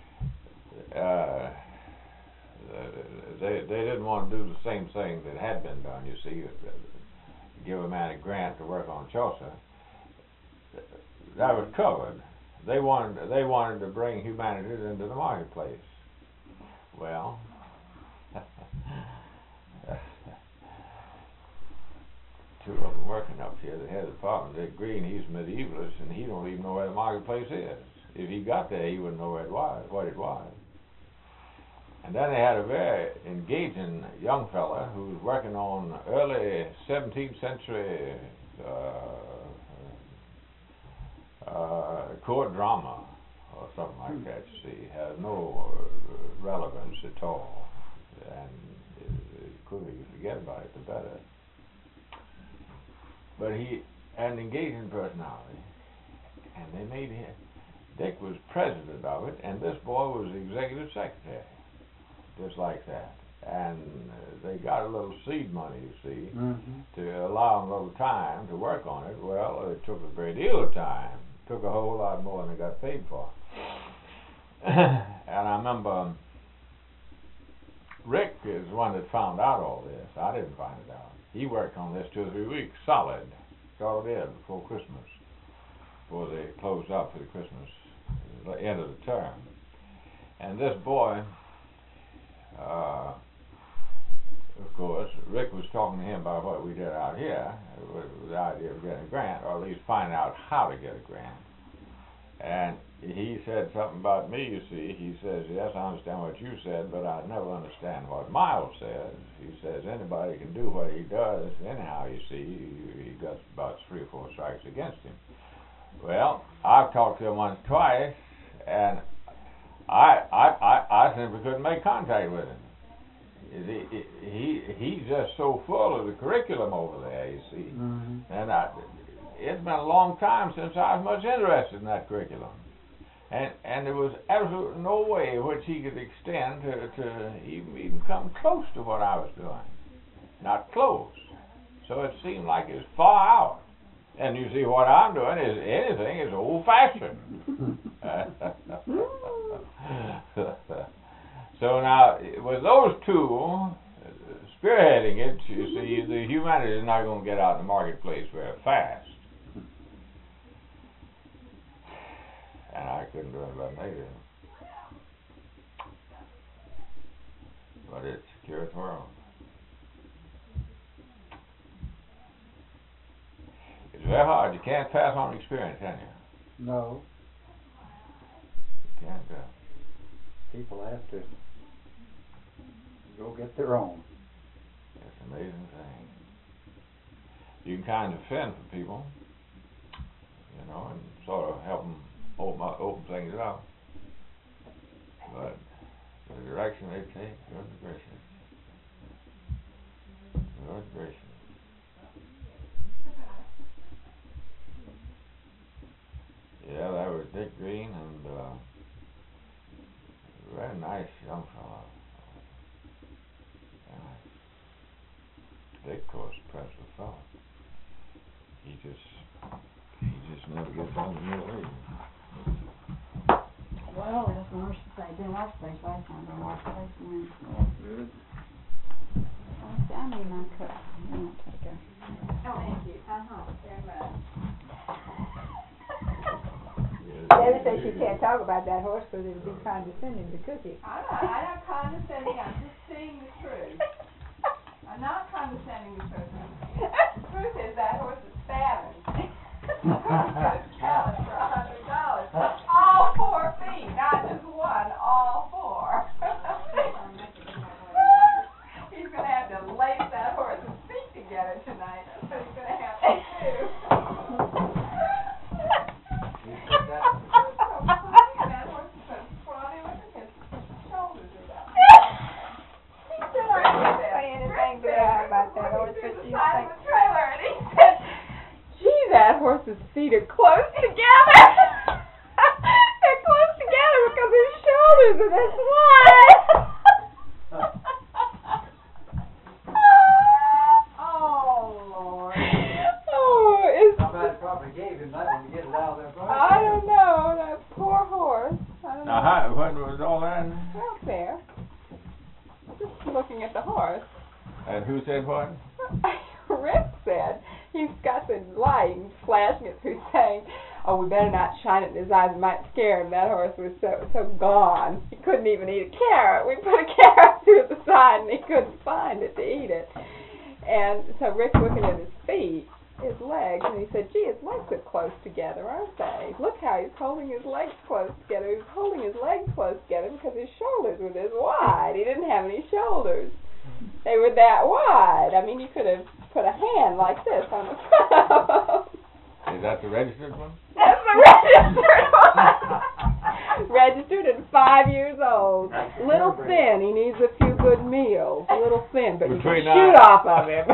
they didn't want to do the same thing that had been done. You see, give a man a grant to work on Chaucer. That was covered. they wanted to bring humanities into the marketplace. Well, two of them working up here, the head of the department, Dick Green, he's a medievalist, and he don't even know where the marketplace is. If he got there, he wouldn't know where it was, what it was. And then they had a very engaging young fella who was working on early 17th century court drama or something like that. You see, had no relevance at all, and the quicker you forget about it, the better. But he had an engaging personality, and they made him. Dick was president of it, and this boy was the executive secretary, just like that. And they got a little seed money, you see, to allow them a little time to work on it. Well, it took a great deal of time. It took a whole lot more than they got paid for. And I remember Rick is the one that found out all this. I didn't find it out. He worked on this 2 or 3 weeks, solid. That's all it is, before Christmas, before they closed up for the Christmas, the end of the term. And this boy, of course, Rick was talking to him about what we did out here, with the idea of getting a grant, or at least finding out how to get a grant. And he said something about me, you see. He says, yes, I understand what you said, but I never understand what Miles says. He says anybody can do what he does. Anyhow, you see, he got about 3 or 4 strikes against him. Well, I've talked to him once, twice, and I simply couldn't make contact with him. He's just so full of the curriculum over there, you see. And it's been a long time since I was much interested in that curriculum. And there was absolutely no way in which he could extend to even come close to what I was doing. Not close. So it seemed like it was far out. And you see, what I'm doing is anything is old-fashioned. So now, with those two spearheading it, you see, the humanities is not going to get out in the marketplace very fast. And I couldn't do it about neither. But it's curatorial. It's very hard. You can't pass on experience, can you? No. You can't do it. People have to go get their own. It's an amazing thing. You can kind of fend for people, you know, and sort of help them open things up. But the direction they take, good gracious. Good gracious. Yeah, that was Dick Green, and very nice young fellow. Dick, of course, impressive fellow. He just never gets on the middle age. Well, that's the nurse say. Been our place last time. Been our place when. Good. I need my cup. I'm not take her. Oh, thank you. Very much. Debbie Debbie says she can't talk about that horse because it would be condescending to Cookie. I'm not condescending, I'm just seeing the truth. I'm not condescending to truth. The truth is that horse is fattest. Cookie's got a talent for $100. All 4 feet, not just one, all 4. He's going to have to lace that horse's feet together tonight. That's what he's going to have to do. That horse is so scrawny. Look at his shoulders are about. He said I can't say anything about that horse, but you think the trailer, and he said, "Gee, that horse's feet are close together. They're close together because his shoulders are this wide." Oh Lord. Oh, it's. Somebody probably gave him that one to get it out of there. I don't know, that poor horse. I don't know. Now, when was all that? Out there. Just looking at the horse. And who said what? Rick said, he's got the light flashing it through saying, oh, we better not shine it in his eyes, it might scare him. That horse was so gone. He couldn't even eat a carrot. We put a carrot to the side and he couldn't find it to eat it. And so Rick's looking at his feet, his legs, and he said, gee, his legs are close together, aren't they? Look how he's holding his legs close together. He was holding his legs close together because his shoulders were this wide. He didn't have any shoulders. They were that wide. I mean, you could have put a hand like this on the front. Is that the registered one? That's the registered one. Registered at 5 years old. Little thin. He needs a few good meals. A little thin, but you can shoot off of him.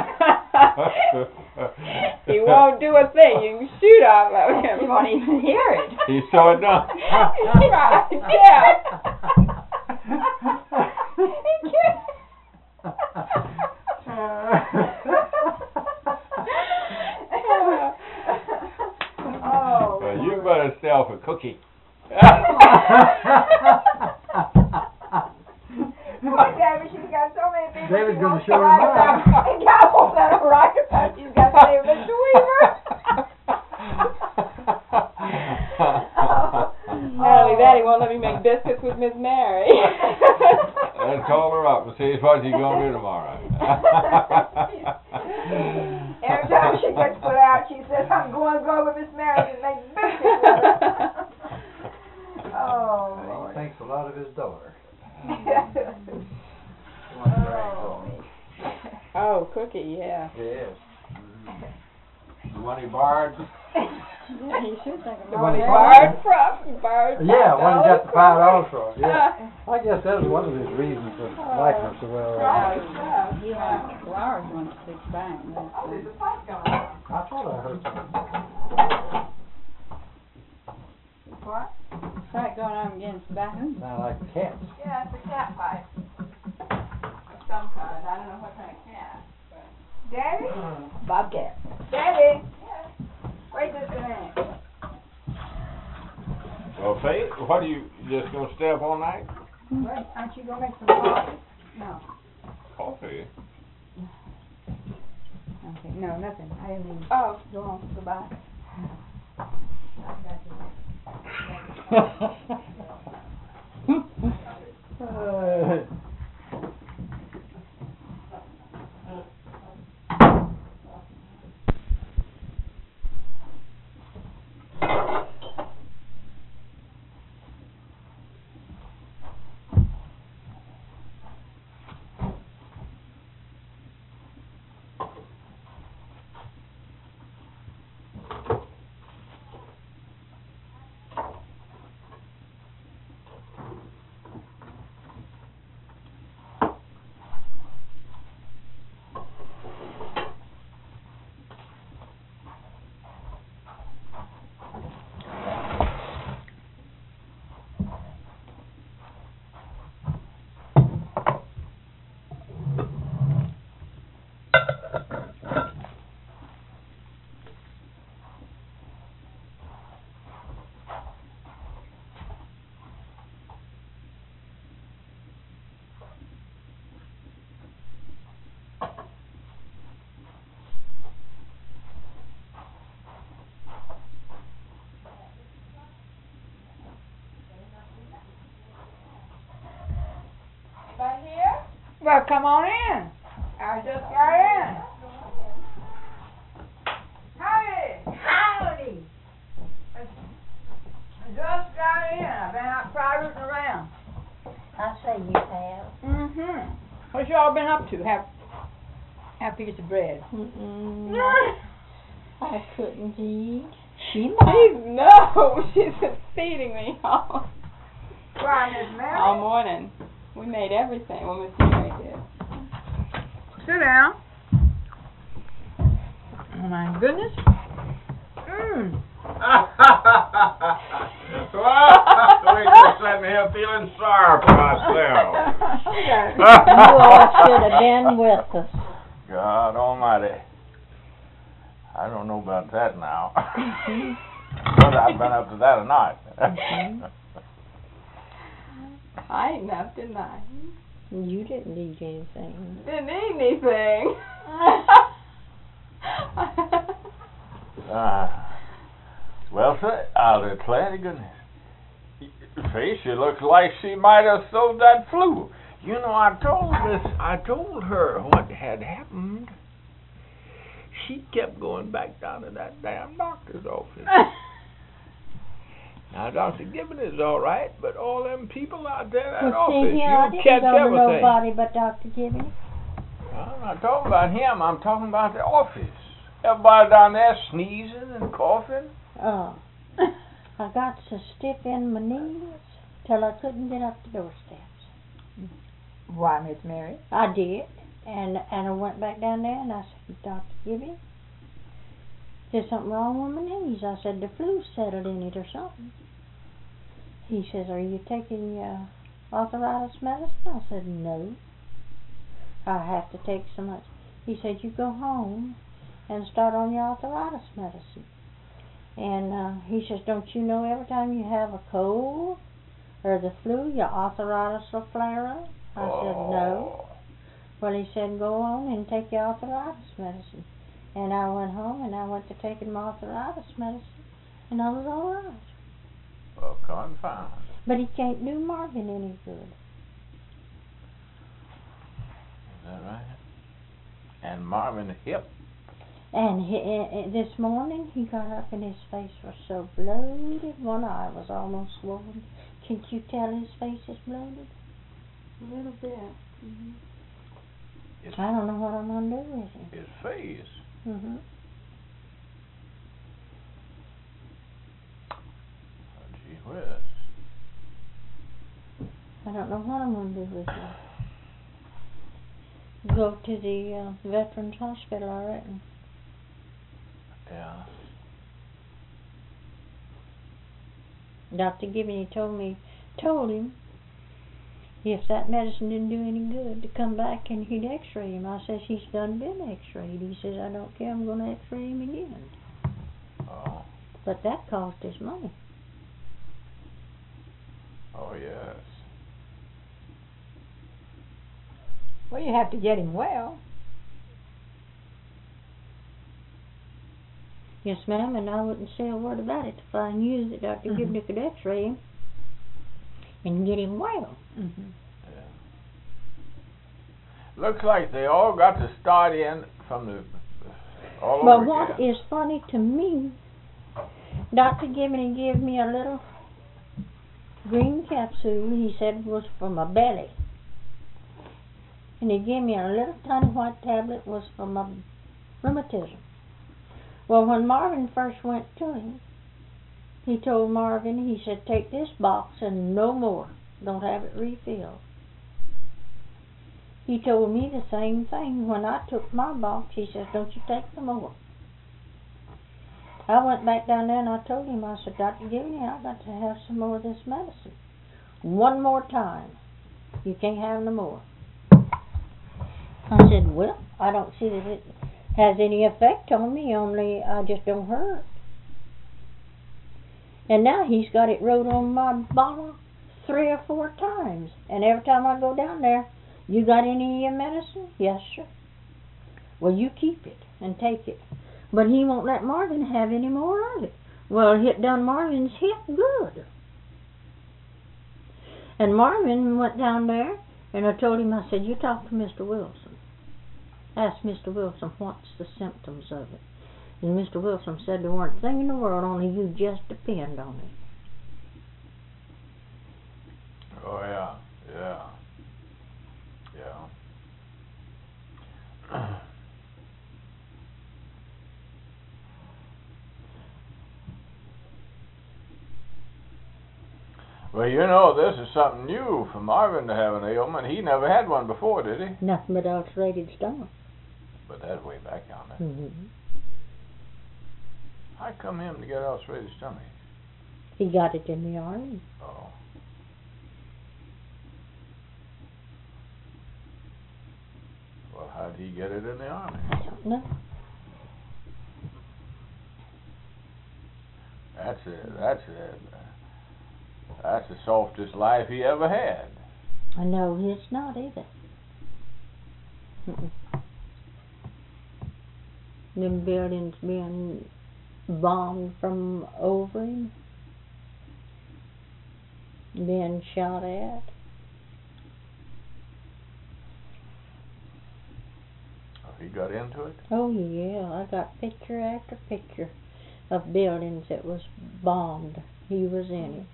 He won't do a thing. You can shoot off of him. You won't even hear it. He saw it done. Right, yeah. He can't. Well, you better stay off a cookie. Poor Debbie, she's got so many people. David's going to show her mine. And Cowboys that are right about she's got to stay with Mr. Weaver. Not only that, he won't let me make biscuits with Miss Mary. Let's call her up and see what she's going to do tomorrow. Every time she gets put out, she says, I'm going to go with Miss Mary and make biscuits with her. Oh, Lord. He thinks a lot of his daughter. Oh, Cookie, yeah. Yes. The one he borrowed? Yeah, he should think The about one he that. borrowed from. He borrowed Yeah, when he got the $5 from. Yeah. Yeah. I guess that was one of his reasons for liking her so well. He likes flowers when it sticks back. Oh, there's a fight going on. I thought I heard something. What? Fight going on against Bahoo. Sound like cats. Yeah, it's a cat fight. Of some kind. I don't know what kind of cat. Debbie? Bobcat. Debbie? Wait just a minute. Well, Faith, what are you just going to stay up all night? What? Aren't you going to make some coffee? No. Coffee? Okay, no, nothing. I didn't mean. Oh, go on. Goodbye. Anybody here? Well, come on in. I just got in. Howdy. Howdy. I just got in. I've been outside rooting around. I say you have. Mm-hmm. What y'all been up to? Have a piece of bread. I couldn't eat. She No, she's been feeding me all Why, Miss Mary? morning. We made everything. Well, Miss Mary did. Sit down. Oh, my goodness. Mmm. We just sitting here feeling sorry for myself. You all should have been with us. God almighty. I don't know about that now. Whether I've been up to that or not. I ate enough, didn't I? You didn't eat anything. Didn't eat anything. Well, sir, I'll declare to goodness. See, she looks like she might have sold that flu. You know, I told her what had happened. She kept going back down to that damn doctor's office. Now, Dr. Gibbon is all right, but all them people out there in that Well, office, see here, I you didn't catch go to everything. nobody but Dr. Gibbon. I'm not talking about him. I'm talking about the office. Everybody down there sneezing and coughing. I got so stiff in my knees till I couldn't get up the doorsteps. Why, Miss Mary? I did, and I went back down there and I said, Dr. Gibbon, there's something wrong with my knees. I said, the flu settled in it or something. He says, are you taking your arthritis medicine? I said, no. I have to take so much. He said, you go home and start on your arthritis medicine. And he says, don't you know every time you have a cold or the flu, your arthritis will flare up? I said, no. Well, he said, go on and take your arthritis medicine. And I went home and I went to taking my arthritis medicine, and I was all right. Well, confound. But he can't do Marvin any good. Is that right? And Marvin hip. And this morning he got up and his face was so bloated. One eye was almost swollen. Can't you tell his face is bloated? A little bit. I don't know what I'm going to do with him. His face. Oh, gee whiz. I don't know what I'm going to do with him. Go to the Veterans Hospital, I reckon. Yeah. Dr. Gibbon, told him if that medicine didn't do any good to come back and he'd x-ray him. I says, he's done been x-rayed. He says, I don't care, I'm going to x-ray him again. Oh. But that cost us money. Oh, yes. Well, you have to get him well. Yes, ma'am, and I wouldn't say a word about it if I knew that Dr. Gibbon could x-ray him and get him well. Yeah. Looks like they all got to start in from the all But over what again. is funny to me, Dr. Gibbon gave me a little green capsule he said was for my belly. And he gave me a little tiny white tablet was for my rheumatism. Well, when Marvin first went to him, he told Marvin, he said, take this box and no more. Don't have it refilled. He told me the same thing when I took my box. He says, don't you take no more. I went back down there and I told him, I said, Dr. Gibbon, I got to have some more of this medicine. One more time. You can't have no more. I said, well, I don't see that it has any effect on me, only I just don't hurt. And now he's got it wrote on my bottle 3 or 4 times. And every time I go down there, you got any of your medicine? Yes, sir. Well, you keep it and take it. But he won't let Marvin have any more of it. Well, it done Marvin's hip good. And Marvin went down there, and I told him, I said, you talk to Mr. Wilson. Ask Mr. Wilson what's the symptoms of it. And Mr. Wilson said there weren't a thing in the world, only you just depend on it. Oh, yeah. Well, you know, this is something new for Marvin to have an ailment. He never had one before, did he? Nothing but ulcerated stomach. But that's way back on there. Mm-hmm. How come him to get ulcerated stomach? He got it in the army. Oh. Well, how did he get it in the army? I don't know. That's the softest life he ever had. I know it's not either. Mm-mm. Them buildings being bombed from over him, being shot at. He got into it? Oh yeah, I got picture after picture of buildings that was bombed. He was in it.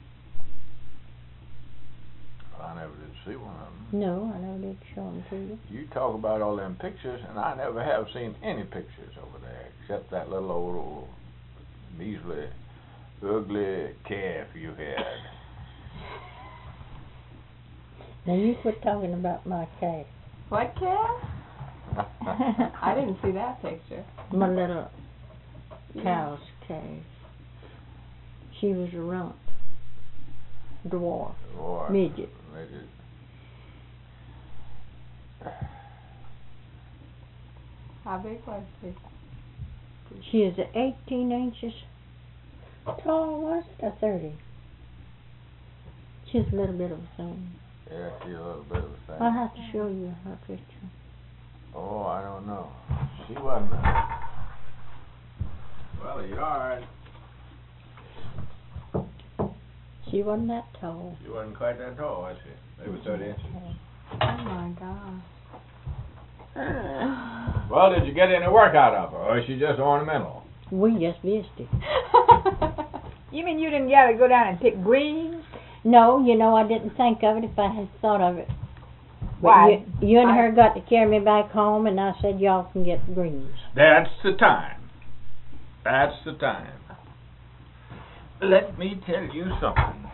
Well, I never did see one of them. No, I never did show them to you. You talk about all them pictures, and I never have seen any pictures over there, except that little old measly, ugly calf you had. Now you quit talking about my calf. What calf? I didn't see that picture. My little cow's calf. She was a runt. Dwarf. Midget. How big was she? She is 18 inches tall, was it? Or 30? She's a little bit of a thing. Yeah, she's a little bit of a thing. I'll have to show you her picture. Oh, I don't know. She wasn't. Well, a yard. She wasn't that tall. She wasn't quite that tall, was she? Maybe 30 inches. Oh my gosh. Well, did you get any work out of her, or is she just ornamental? We just visited. You mean you didn't gotta go down and pick greens? No, you know, I didn't think of it if I had thought of it. But Why? you and her got to carry me back home, and I said y'all can get greens. That's the time. That's the time. Let me tell you something.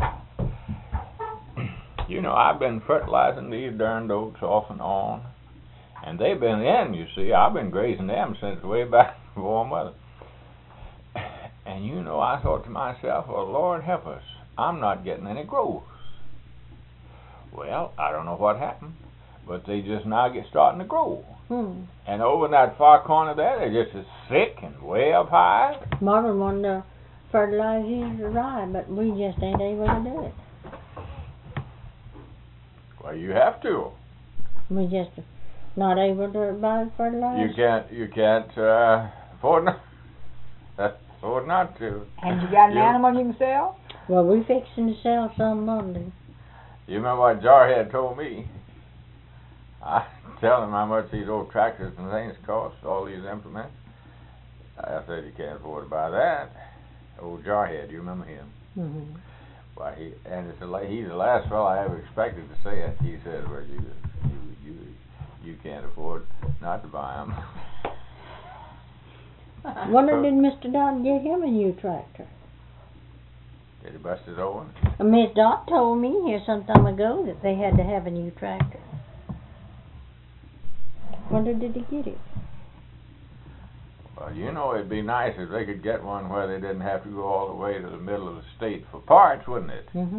You know, I've been fertilizing these darned oaks off and on, and they've been in, you see. I've been grazing them since way back before mother. And you know, I thought to myself, well, Lord help us, I'm not getting any growth. Well, I don't know what happened, but they just now get starting to grow. And over in that far corner there, they're just as thick and way up high. Marvin wanted to fertilize his rye, but we just ain't able to do it. Well, you have to. We just not able to buy fertilizer. You can't afford not to. And you got an animal you can sell? Well, we fixing to sell some Monday. You remember what Jarhead told me? I tell him how much these old tractors and things cost, all these implements. I said, you can't afford to buy that. Old Jarhead, you remember him? Mm-hmm. Well, he's the last fellow I ever expected to say it. He said, well, you can't afford not to buy them. Wonder did Mr. Dodd get him a new tractor? Did he bust his old one? Miss Dot told me here some time ago that they had to have a new tractor. Wonder did he get it? Well, you know, it'd be nice if they could get one where they didn't have to go all the way to the middle of the state for parts, wouldn't it? Mm-hmm.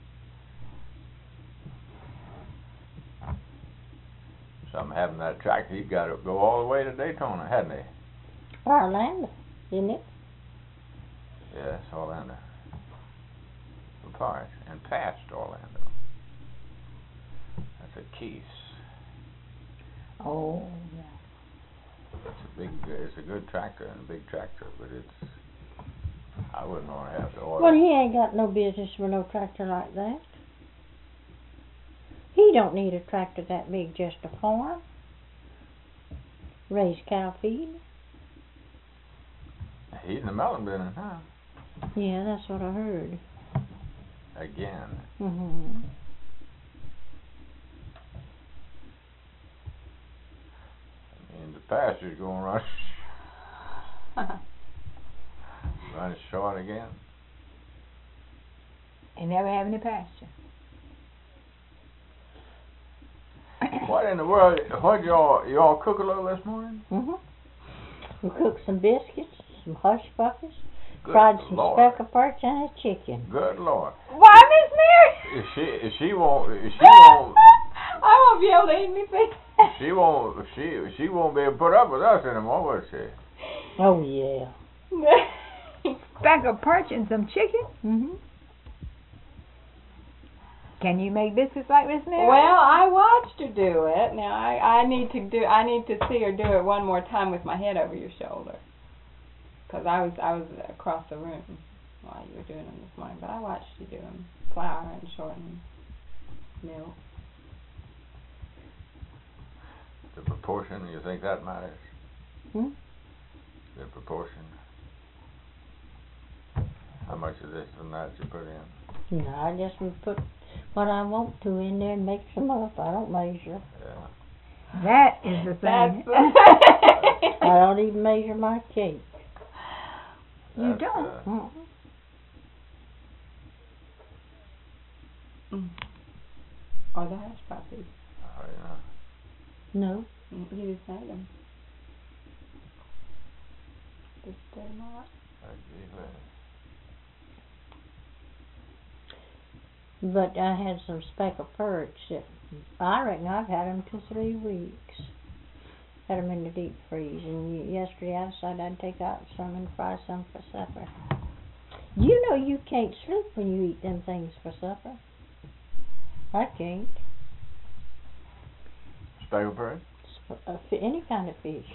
Something happened to that tractor, he'd got to go all the way to Daytona, hadn't he? Orlando, isn't it? Yes, Orlando. For parts, and past Orlando. That's a Keith's. Oh, yeah. It's a good tractor and a big tractor, but it's, I wouldn't want to have to order. Well, he ain't got no business with no tractor like that. He don't need a tractor that big just to farm. Raise cow feed. He's in the melon business, huh? Yeah, that's what I heard. Again. Mm-hmm. And the pasture's going to run short again. And never have any pasture. What in the world? What y'all cook a little this morning? Mm-hmm. We cooked some biscuits, some hush puppies, Good fried some Lord. speckle perch and a chicken. Good Lord. Why, Miss Mary? She won't. I won't be able to eat anything. She won't be able to put up with us anymore, will she? Oh yeah. Back of perch and some chicken? Mm-hmm. Can you make biscuits like Miss Mary? Well, I watched her do it. Now I need to see her do it one more time with my head over your shoulder. because I was across the room while you were doing them this morning. But I watched you do them, flour and shorten milk. The proportion, you think that matters? Hmm? The proportion. How much of this and that you put in? No, I just put what I want to in there and mix them up. I don't measure. Yeah. That is the thing. I don't even measure my cake. You That's, don't? Mm. Or the hush puppies. Oh, yeah. No. You just made them. Just stir them all up. Gee whiz. But I had some speckled perch that I reckon I've had them 2 or 3 weeks. Had them in the deep freeze, and yesterday I decided I'd take out some and fry some for supper. You know you can't sleep when you eat them things for supper. I can't. Speckled bird? Any kind of fish.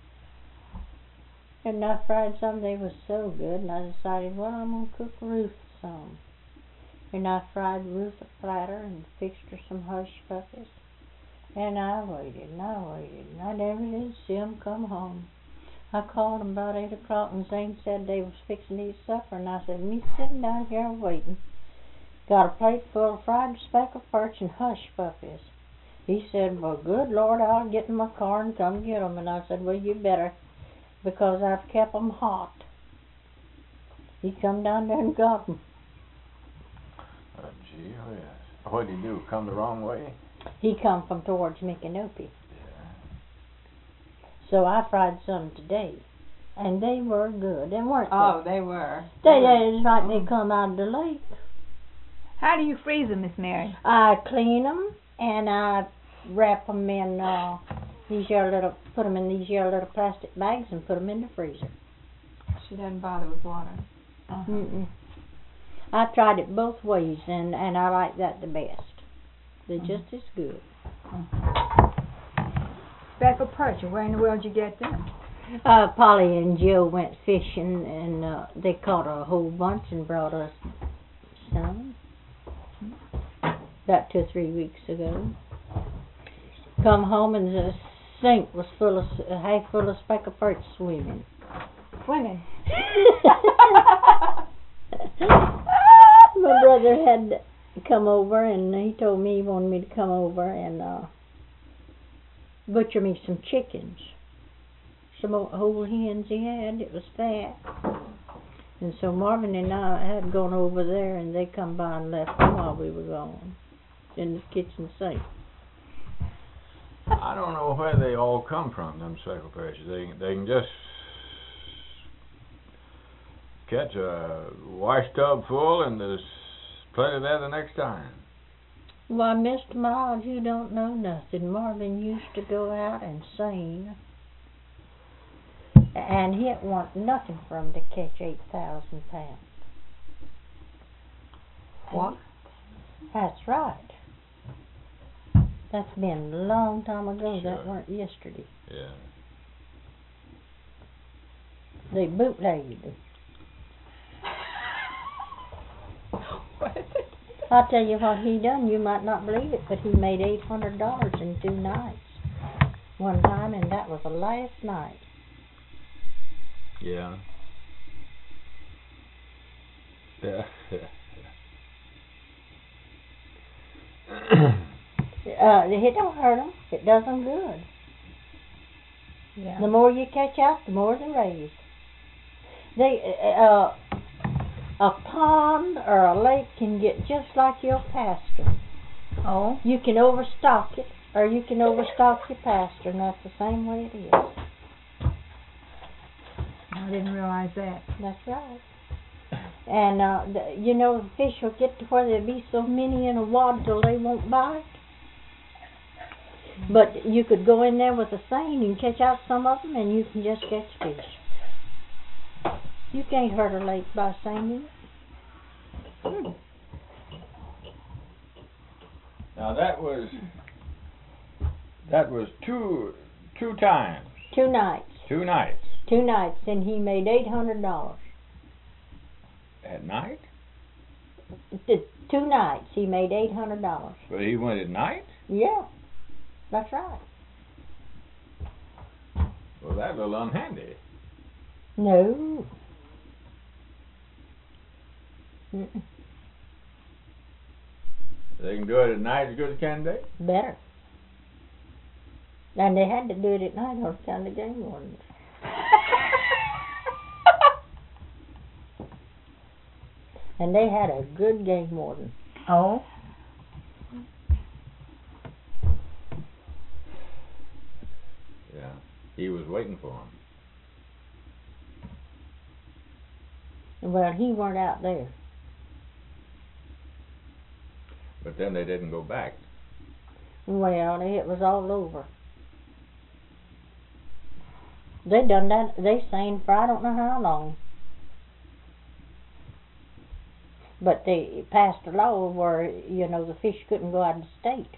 And I fried some, they was so good, and I decided, well, I'm going to cook Ruth some. And I fried Ruth a platter and fixed her some hush puppies. And I waited, and I never did see 'em come home. I called 'em about 8 o'clock, and Zane said they was fixing to eat supper, and I said, me sitting down here waiting. Got a plate full of fried speckled perch and hush puppies. He said, well, good Lord, I'll get in my car and come get 'em. And I said, well, you better, because I've kept 'em hot. He come down there and got 'em. Gee whiz. What'd he do? Come the wrong way? He come from towards Micanopy. Yeah. So I fried some today. And they were good. They weren't Oh, they were. It's like they come out of the lake. How do you freeze them, Miss Mary? I clean them and I wrap them in put them in these here little plastic bags and put them in the freezer. She doesn't bother with water. Mm-mm. I tried it both ways and I like that the best. They're just as good. Speckled perch, and where in the world did you get them? Polly and Joe went fishing and they caught a whole bunch and brought us some. About 2 or 3 weeks ago. Come home and the sink was half full of speckled perch swimming. Swimming. My brother had come over and he told me he wanted me to come over and butcher me some chickens. Some whole hens he had. It was fat. And so Marvin and I had gone over there and they come by and left them while we were gone in the kitchen sink. I don't know where they all come from, them speckled perch. They can just catch a wash tub full and there's plenty there the next time. Why, Mr. Miles, you don't know nothing. Marvin used to go out and sing. And he didn't want nothing for him to catch 8,000 pounds. What? That's right. That's been a long time ago. Sure. That weren't yesterday. Yeah. They bootlegged him. What is it? I'll tell you what he done. You might not believe it, but he made $800 in 2 nights. One time, and that was the last night. Yeah. Yeah. It don't hurt them. It does them good. Yeah. The more you catch out, the more they raise. A pond or a lake can get just like your pasture. Oh? You can overstock it, or you can overstock your pasture, and that's the same way it is. I didn't realize that. That's right. And, the fish will get to where there'll be so many in a wad till they won't bite. But you could go in there with a seine and catch out some of them, and you can just catch fish. You can't hurt a lake by seining. Now that was two times. 2 nights. 2 nights. 2 nights, and he made $800. At night? 2 nights, he made $800. But he went at night? Yeah, that's right. Well, that's a little unhandy. No. Mm-mm. They can do it at night as good as Canada? Better. And they had to do it at night on account of game wardens. And they had a good game warden. Oh? Yeah. He was waiting for him. Well, he weren't out there. But then they didn't go back. Well, it was all over. They done that, they sang for I don't know how long. But they passed a law where, you know, the fish couldn't go out of the state.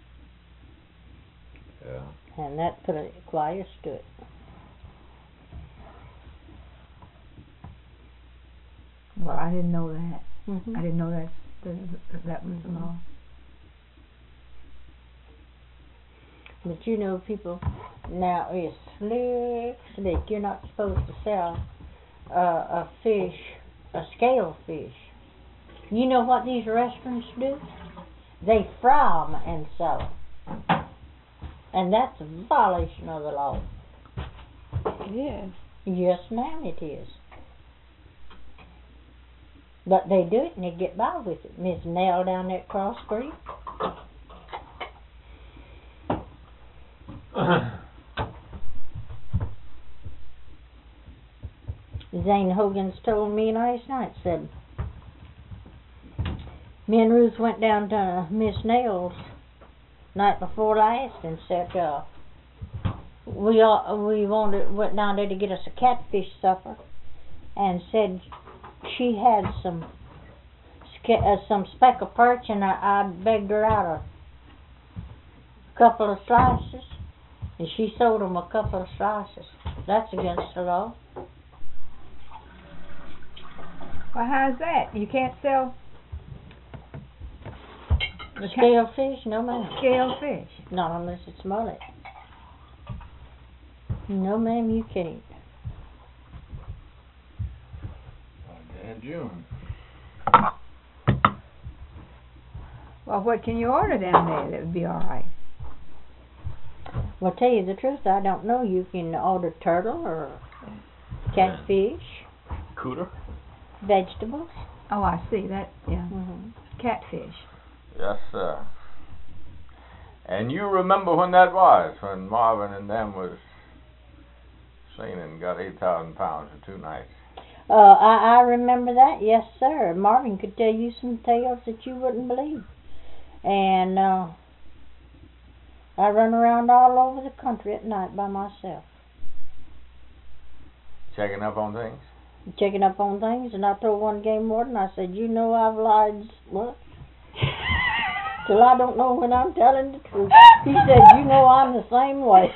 Yeah. And that put a quiet to it. Well, I didn't know that. Mm-hmm. I didn't know that was the law. But you know, people now is slick. You're not supposed to sell a fish, a scale fish. You know what these restaurants do? They fry them and sell them. And that's a violation of the law. It is. Yes, ma'am, it is. But they do it and they get by with it. Miss Nell down there across the street. Zane Hogan's told me last night, said, me and Ruth went down to Miss Nell's night before last and said, went down there to get us a catfish supper, and said she had some speck of perch, and I begged her out a couple of slices, and she sold them a couple of slices. That's against the law. Well, how's that? You can't sell Scale fish? No, ma'am. scale fish. Not unless it's mullet. No, ma'am, you can't. In June. Well, what can you order down there that would be all right? Well, tell you the truth, I don't know. You can order turtle or catfish, Cooter? vegetables. Oh, I see that. Yeah, Mm-hmm. catfish. Yes, sir. And you remember when that was, when Marvin and them was seen and got 8,000 pounds in 2 nights. I remember that, yes, sir. Marvin could tell you some tales that you wouldn't believe. And I run around all over the country at night by myself. Checking up on things? Checking up on things, and I told one game warden, I said, you know I've lied, what? Till I don't know when I'm telling the truth. He said, you know I'm the same way.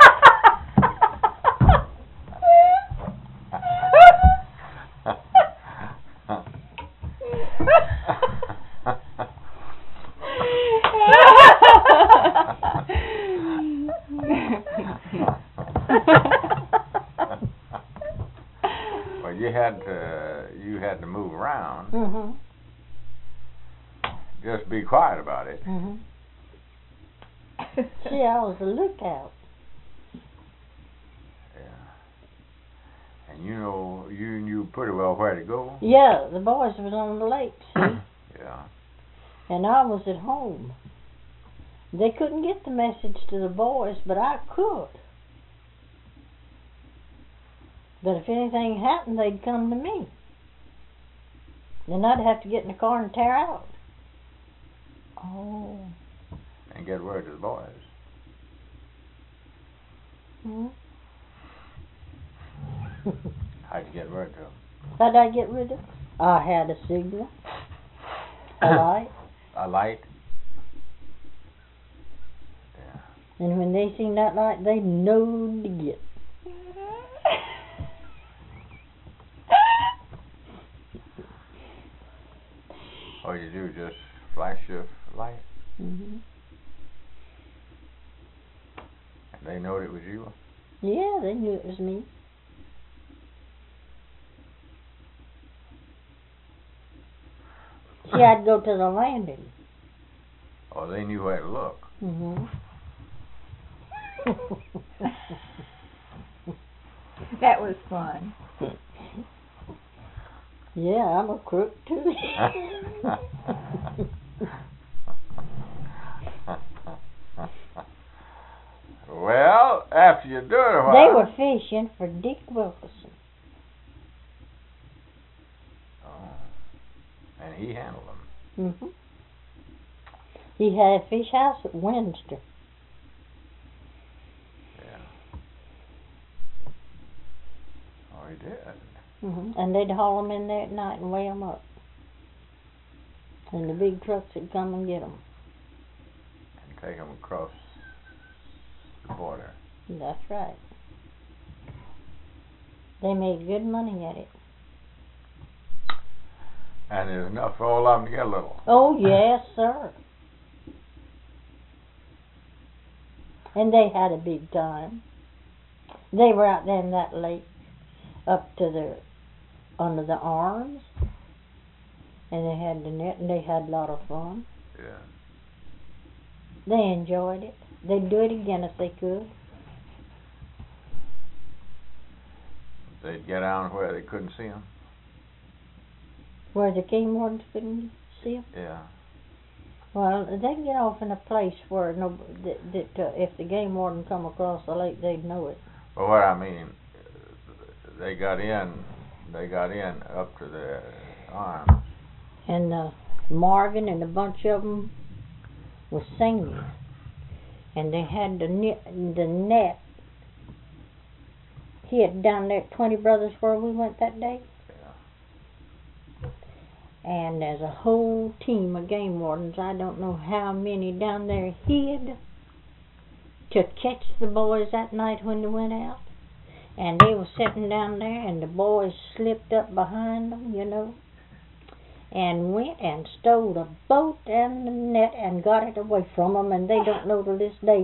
Well, you had to move around. Mm-hmm. Just be quiet about it. Mm-hmm. See, I was a lookout. Yeah. And you know, you knew pretty well where to go. Yeah, the boys was on the lake, see? Yeah. And I was at home. They couldn't get the message to the boys, but I could. But if anything happened, they'd come to me. Then I'd have to get in the car and tear out. Oh. And get word to the boys. Hmm? How'd you get word to them? How'd I get rid of it? I had a signal. A light. A light? Yeah. And when they seen that light, they knowed to get. They knowed it was you? Yeah, they knew it was me. See, I'd go to the landing. Oh, they knew where to look. Mm-hmm. That was fun. Yeah, I'm a crook too. Well, after you do it a while. They were fishing for Dick Wilkerson. Oh. And he handled them. Mm-hmm. He had a fish house at Winster. Yeah. Oh, he did. Mm-hmm. And they'd haul them in there at night and weigh them up. And the big trucks would come and get them. And take them across the border. That's right. They made good money at it. And there's enough for all of them to get a little. Oh, yes, sir. And they had a big time. They were out there in that lake up to under the arms. And they had the net and they had a lot of fun. Yeah. They enjoyed it. They'd do it again if they could. They'd get down where they couldn't see them. Where the game wardens couldn't see them. Yeah. Well, they'd get off in a place where if the game warden come across the lake, they'd know it. Well, what I mean, they got in up to their arms. And Marvin and a bunch of them was singing. And they had the net hid down there at 20 Brothers where we went that day. Yeah. And there's a whole team of game wardens, I don't know how many down there hid to catch the boys that night when they went out. And they were sitting down there and the boys slipped up behind them, you know, and went and stole a boat and the net and got it away from them, and they don't know to this day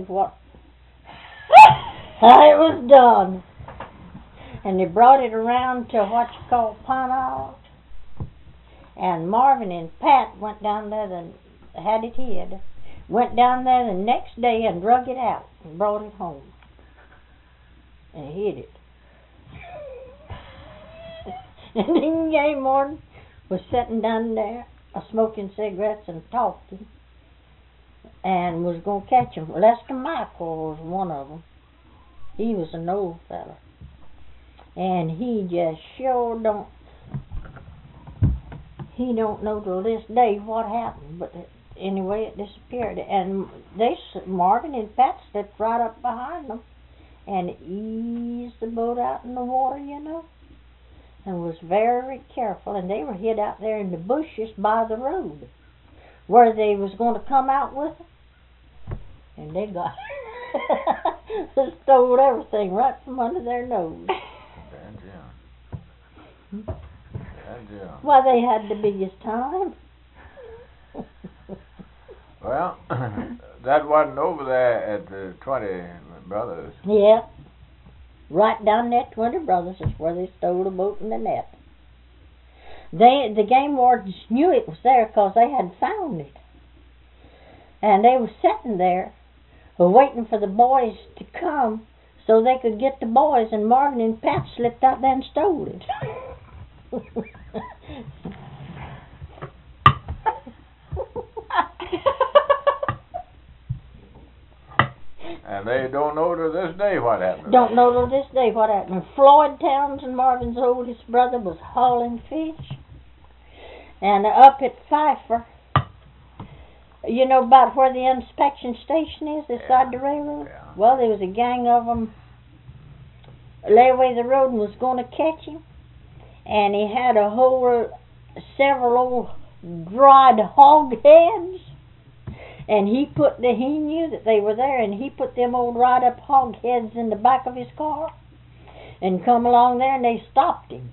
how it was done. And they brought it around to what you call Pine Isle. And Marvin and Pat went down there and had it hid. Went down there the next day and drug it out and brought it home. And hid it. And then game warden was sitting down there smoking cigarettes and talking. And was going to catch him. Lester Michael was one of them. He was an old fella. And he just sure don't know till this day what happened, but anyway, it disappeared. And Marvin and Pat slipped right up behind them and eased the boat out in the water, you know, and was very careful. And they were hid out there in the bushes by the road where they was going to come out with them. And they got stole everything right from under their nose. Why, they had the biggest time. Well, that wasn't over there at the 20 Brothers. Yeah. Right down there at 20 Brothers is where they stole the boat and the net. The game wardens knew it was there because they had found it. And they were sitting there waiting for the boys to come so they could get the boys, and Marvin and Pat slipped out there and stole it. And they don't know to this day what happened. Don't know to this day what happened. Floyd Townsend, Marvin's oldest brother, was hauling fish. And up at Pfeiffer, you know about where the inspection station is, beside the railroad? Yeah. Well, there was a gang of them lay away the road and was going to catch him. And he had several old dried hog heads. And he knew that they were there, and he put them old dried up hog heads in the back of his car. And come along there, and they stopped him.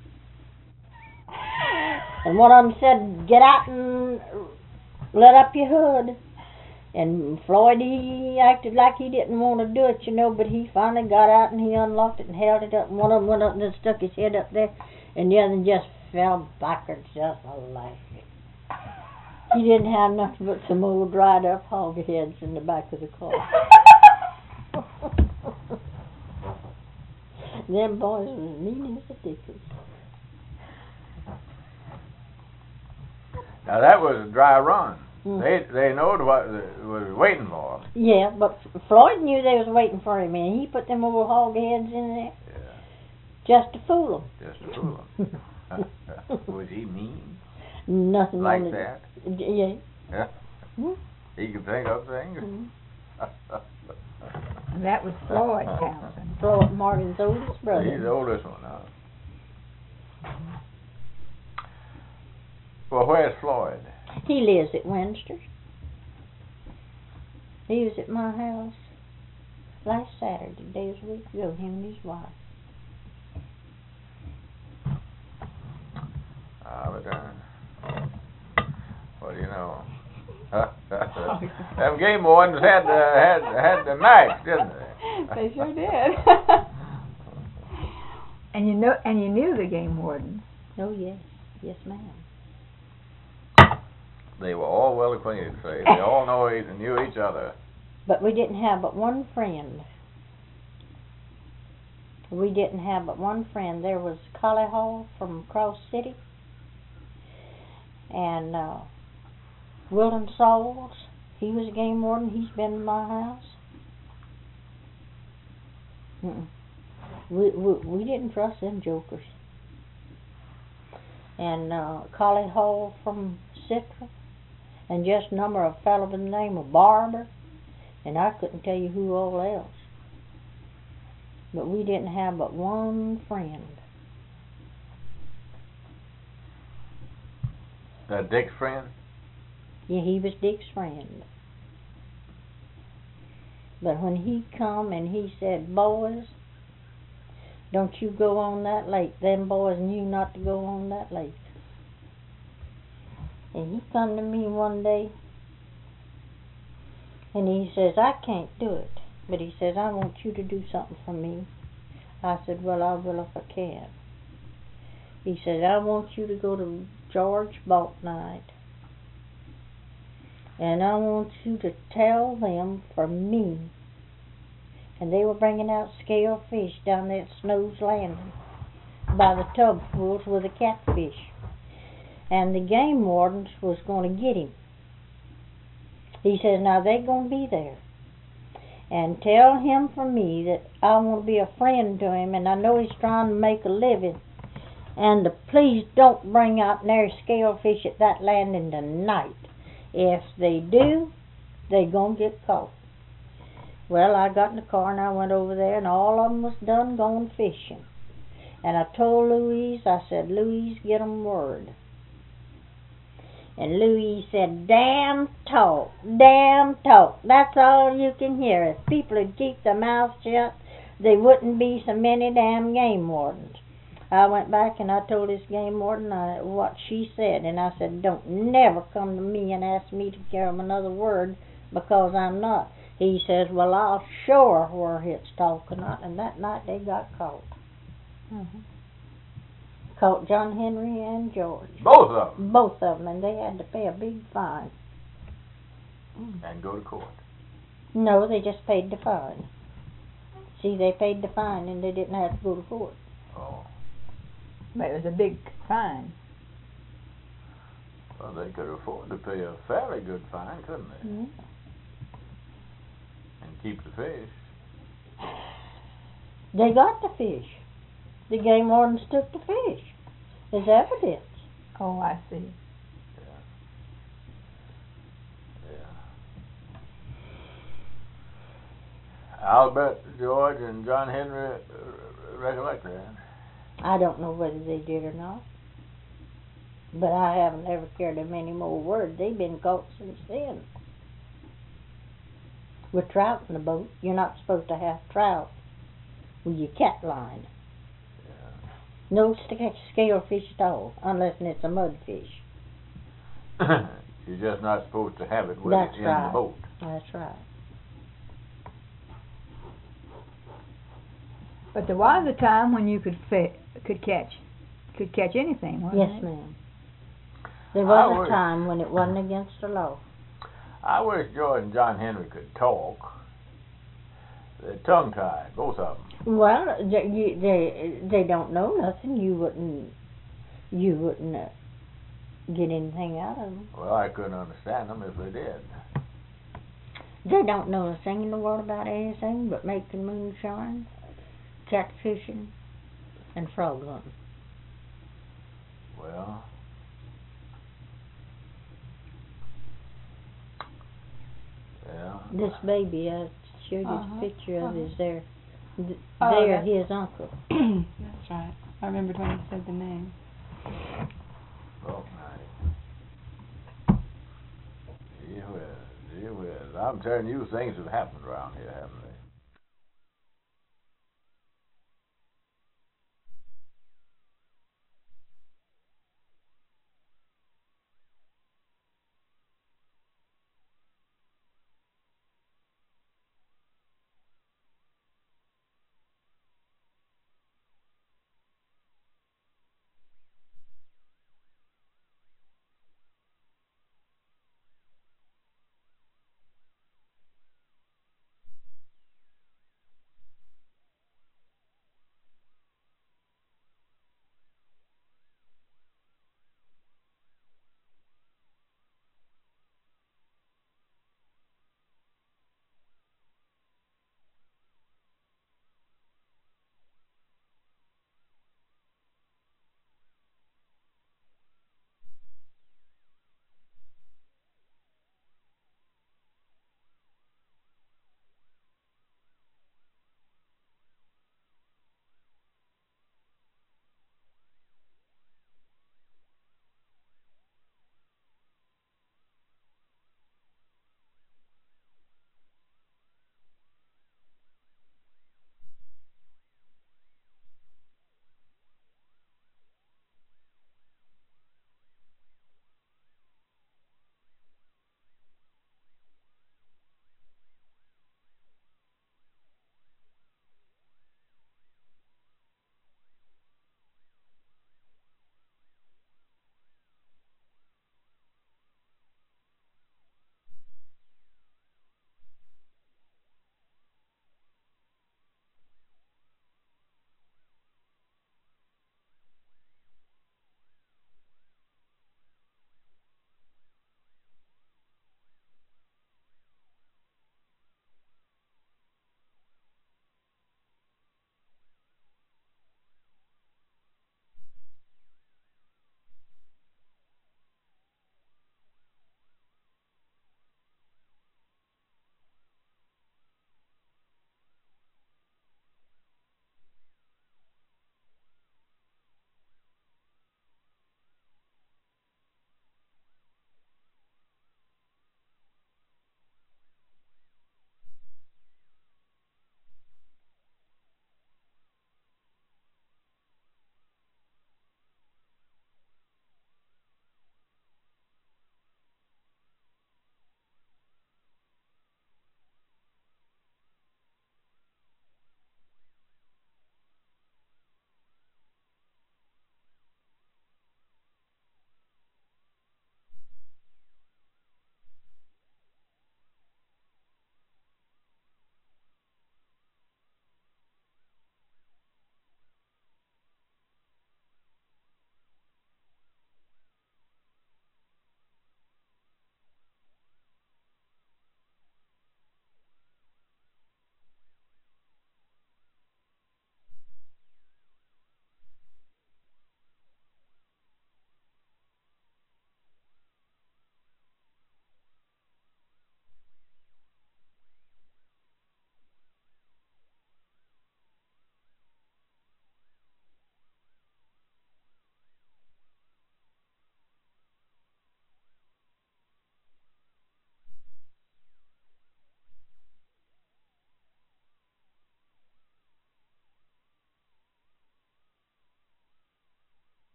And one of them said, "Get out and let up your hood." And Floyd, he acted like he didn't want to do it, you know, but he finally got out and he unlocked it and held it up. And one of them went up and stuck his head up there, and the other just fell backwards, just laughing. He didn't have nothing but some old dried up hog heads in the back of the car. Them boys was mean as a dickens. Now that was a dry run. Mm. They knowed what they was waiting for. Yeah, but Floyd knew they was waiting for him, and he put them old hog heads in there just to fool them. Just to fool them. Was he mean? Nothing Like on that? Yeah. Yeah. Mm. He could think of things. Mm. And that was Floyd Townsend. Floyd Martin's oldest brother. He's the oldest one now. Well, where's Floyd? He lives at Winster. He was at my house last Saturday, days a week ago, him and his wife. Well, you know, them game wardens had the match, didn't they? They sure did. And you knew the game wardens. Oh yes, yes ma'am. They were all well acquainted, say. They all knew each other. But we didn't have but one friend. We didn't have but one friend. There was Collie Hall from Cross City, and Wilton Sauls. He was a game warden. He's been in my house. We didn't trust them jokers. And Collie Hall from Citra, and just a number of fellow by the name of Barber, and I couldn't tell you who all else. But we didn't have but one friend. Dick's friend? Yeah, he was Dick's friend. But when he come and he said, "Boys, don't you go on that lake," them boys knew not to go on that lake. And he come to me one day, and he says, "I can't do it." But he says, "I want you to do something for me." I said, "Well, I will if I can." He said, "I want you to go to George Boat night, and I want you to tell them for me." And they were bringing out scale fish down there at Snow's Landing by the tub pools with the catfish. And the game wardens was going to get him. He says, "Now they're going to be there. And tell him for me that I want to be a friend to him, and I know he's trying to make a living. And to please don't bring out near scalefish at that landing tonight. If they do, they're going to get caught." Well, I got in the car and I went over there, and all of them was done going fishing. And I told Louise, I said, "Louise, get 'em word." And Louise said, damn talk. That's all you can hear. If people would keep their mouths shut, there wouldn't be so many damn game wardens." I went back and I told this game warden what she said, and I said, "Don't never come to me and ask me to carry 'em another word, because I'm not." He says, "Well, I'll show her where it's talking," and that night they got caught. Caught John Henry and George. Both of them? Both of them, and they had to pay a big fine. And go to court? No, they just paid the fine. See, they paid the fine and they didn't have to go to court. Oh. But it was a big fine. Well, they could afford to pay a fairly good fine, couldn't they? Mm-hmm. And keep the fish. They got the fish. The game wardens took the fish as evidence. Oh, I see. I'll bet George and John Henry recollect that. I don't know whether they did or not. But I haven't ever carried them any more word. They've been caught since then. With trout in the boat, you're not supposed to have trout with your cat line. No scale fish at all, unless it's a mudfish. You're just not supposed to have it with That's it in right. the boat. That's right. But there was a time when you could catch anything, wasn't Yes, it? ma'am. There I was would- a time when it wasn't against the law. I wish George and John Henry could talk. They're tongue-tied, both of them. Well, they don't know nothing. You wouldn't get anything out of them. Well, I couldn't understand them if they did. They don't know a thing in the world about anything but making moonshine, catfishing, and frog hunting. Well, yeah. This baby I showed you Uh-huh, the picture of is their, Oh, they're that's- his uncle. That's right. I remembered when you said the name. Oh, nice. Gee whiz, gee whiz. I'm telling you, things have happened around here, haven't they?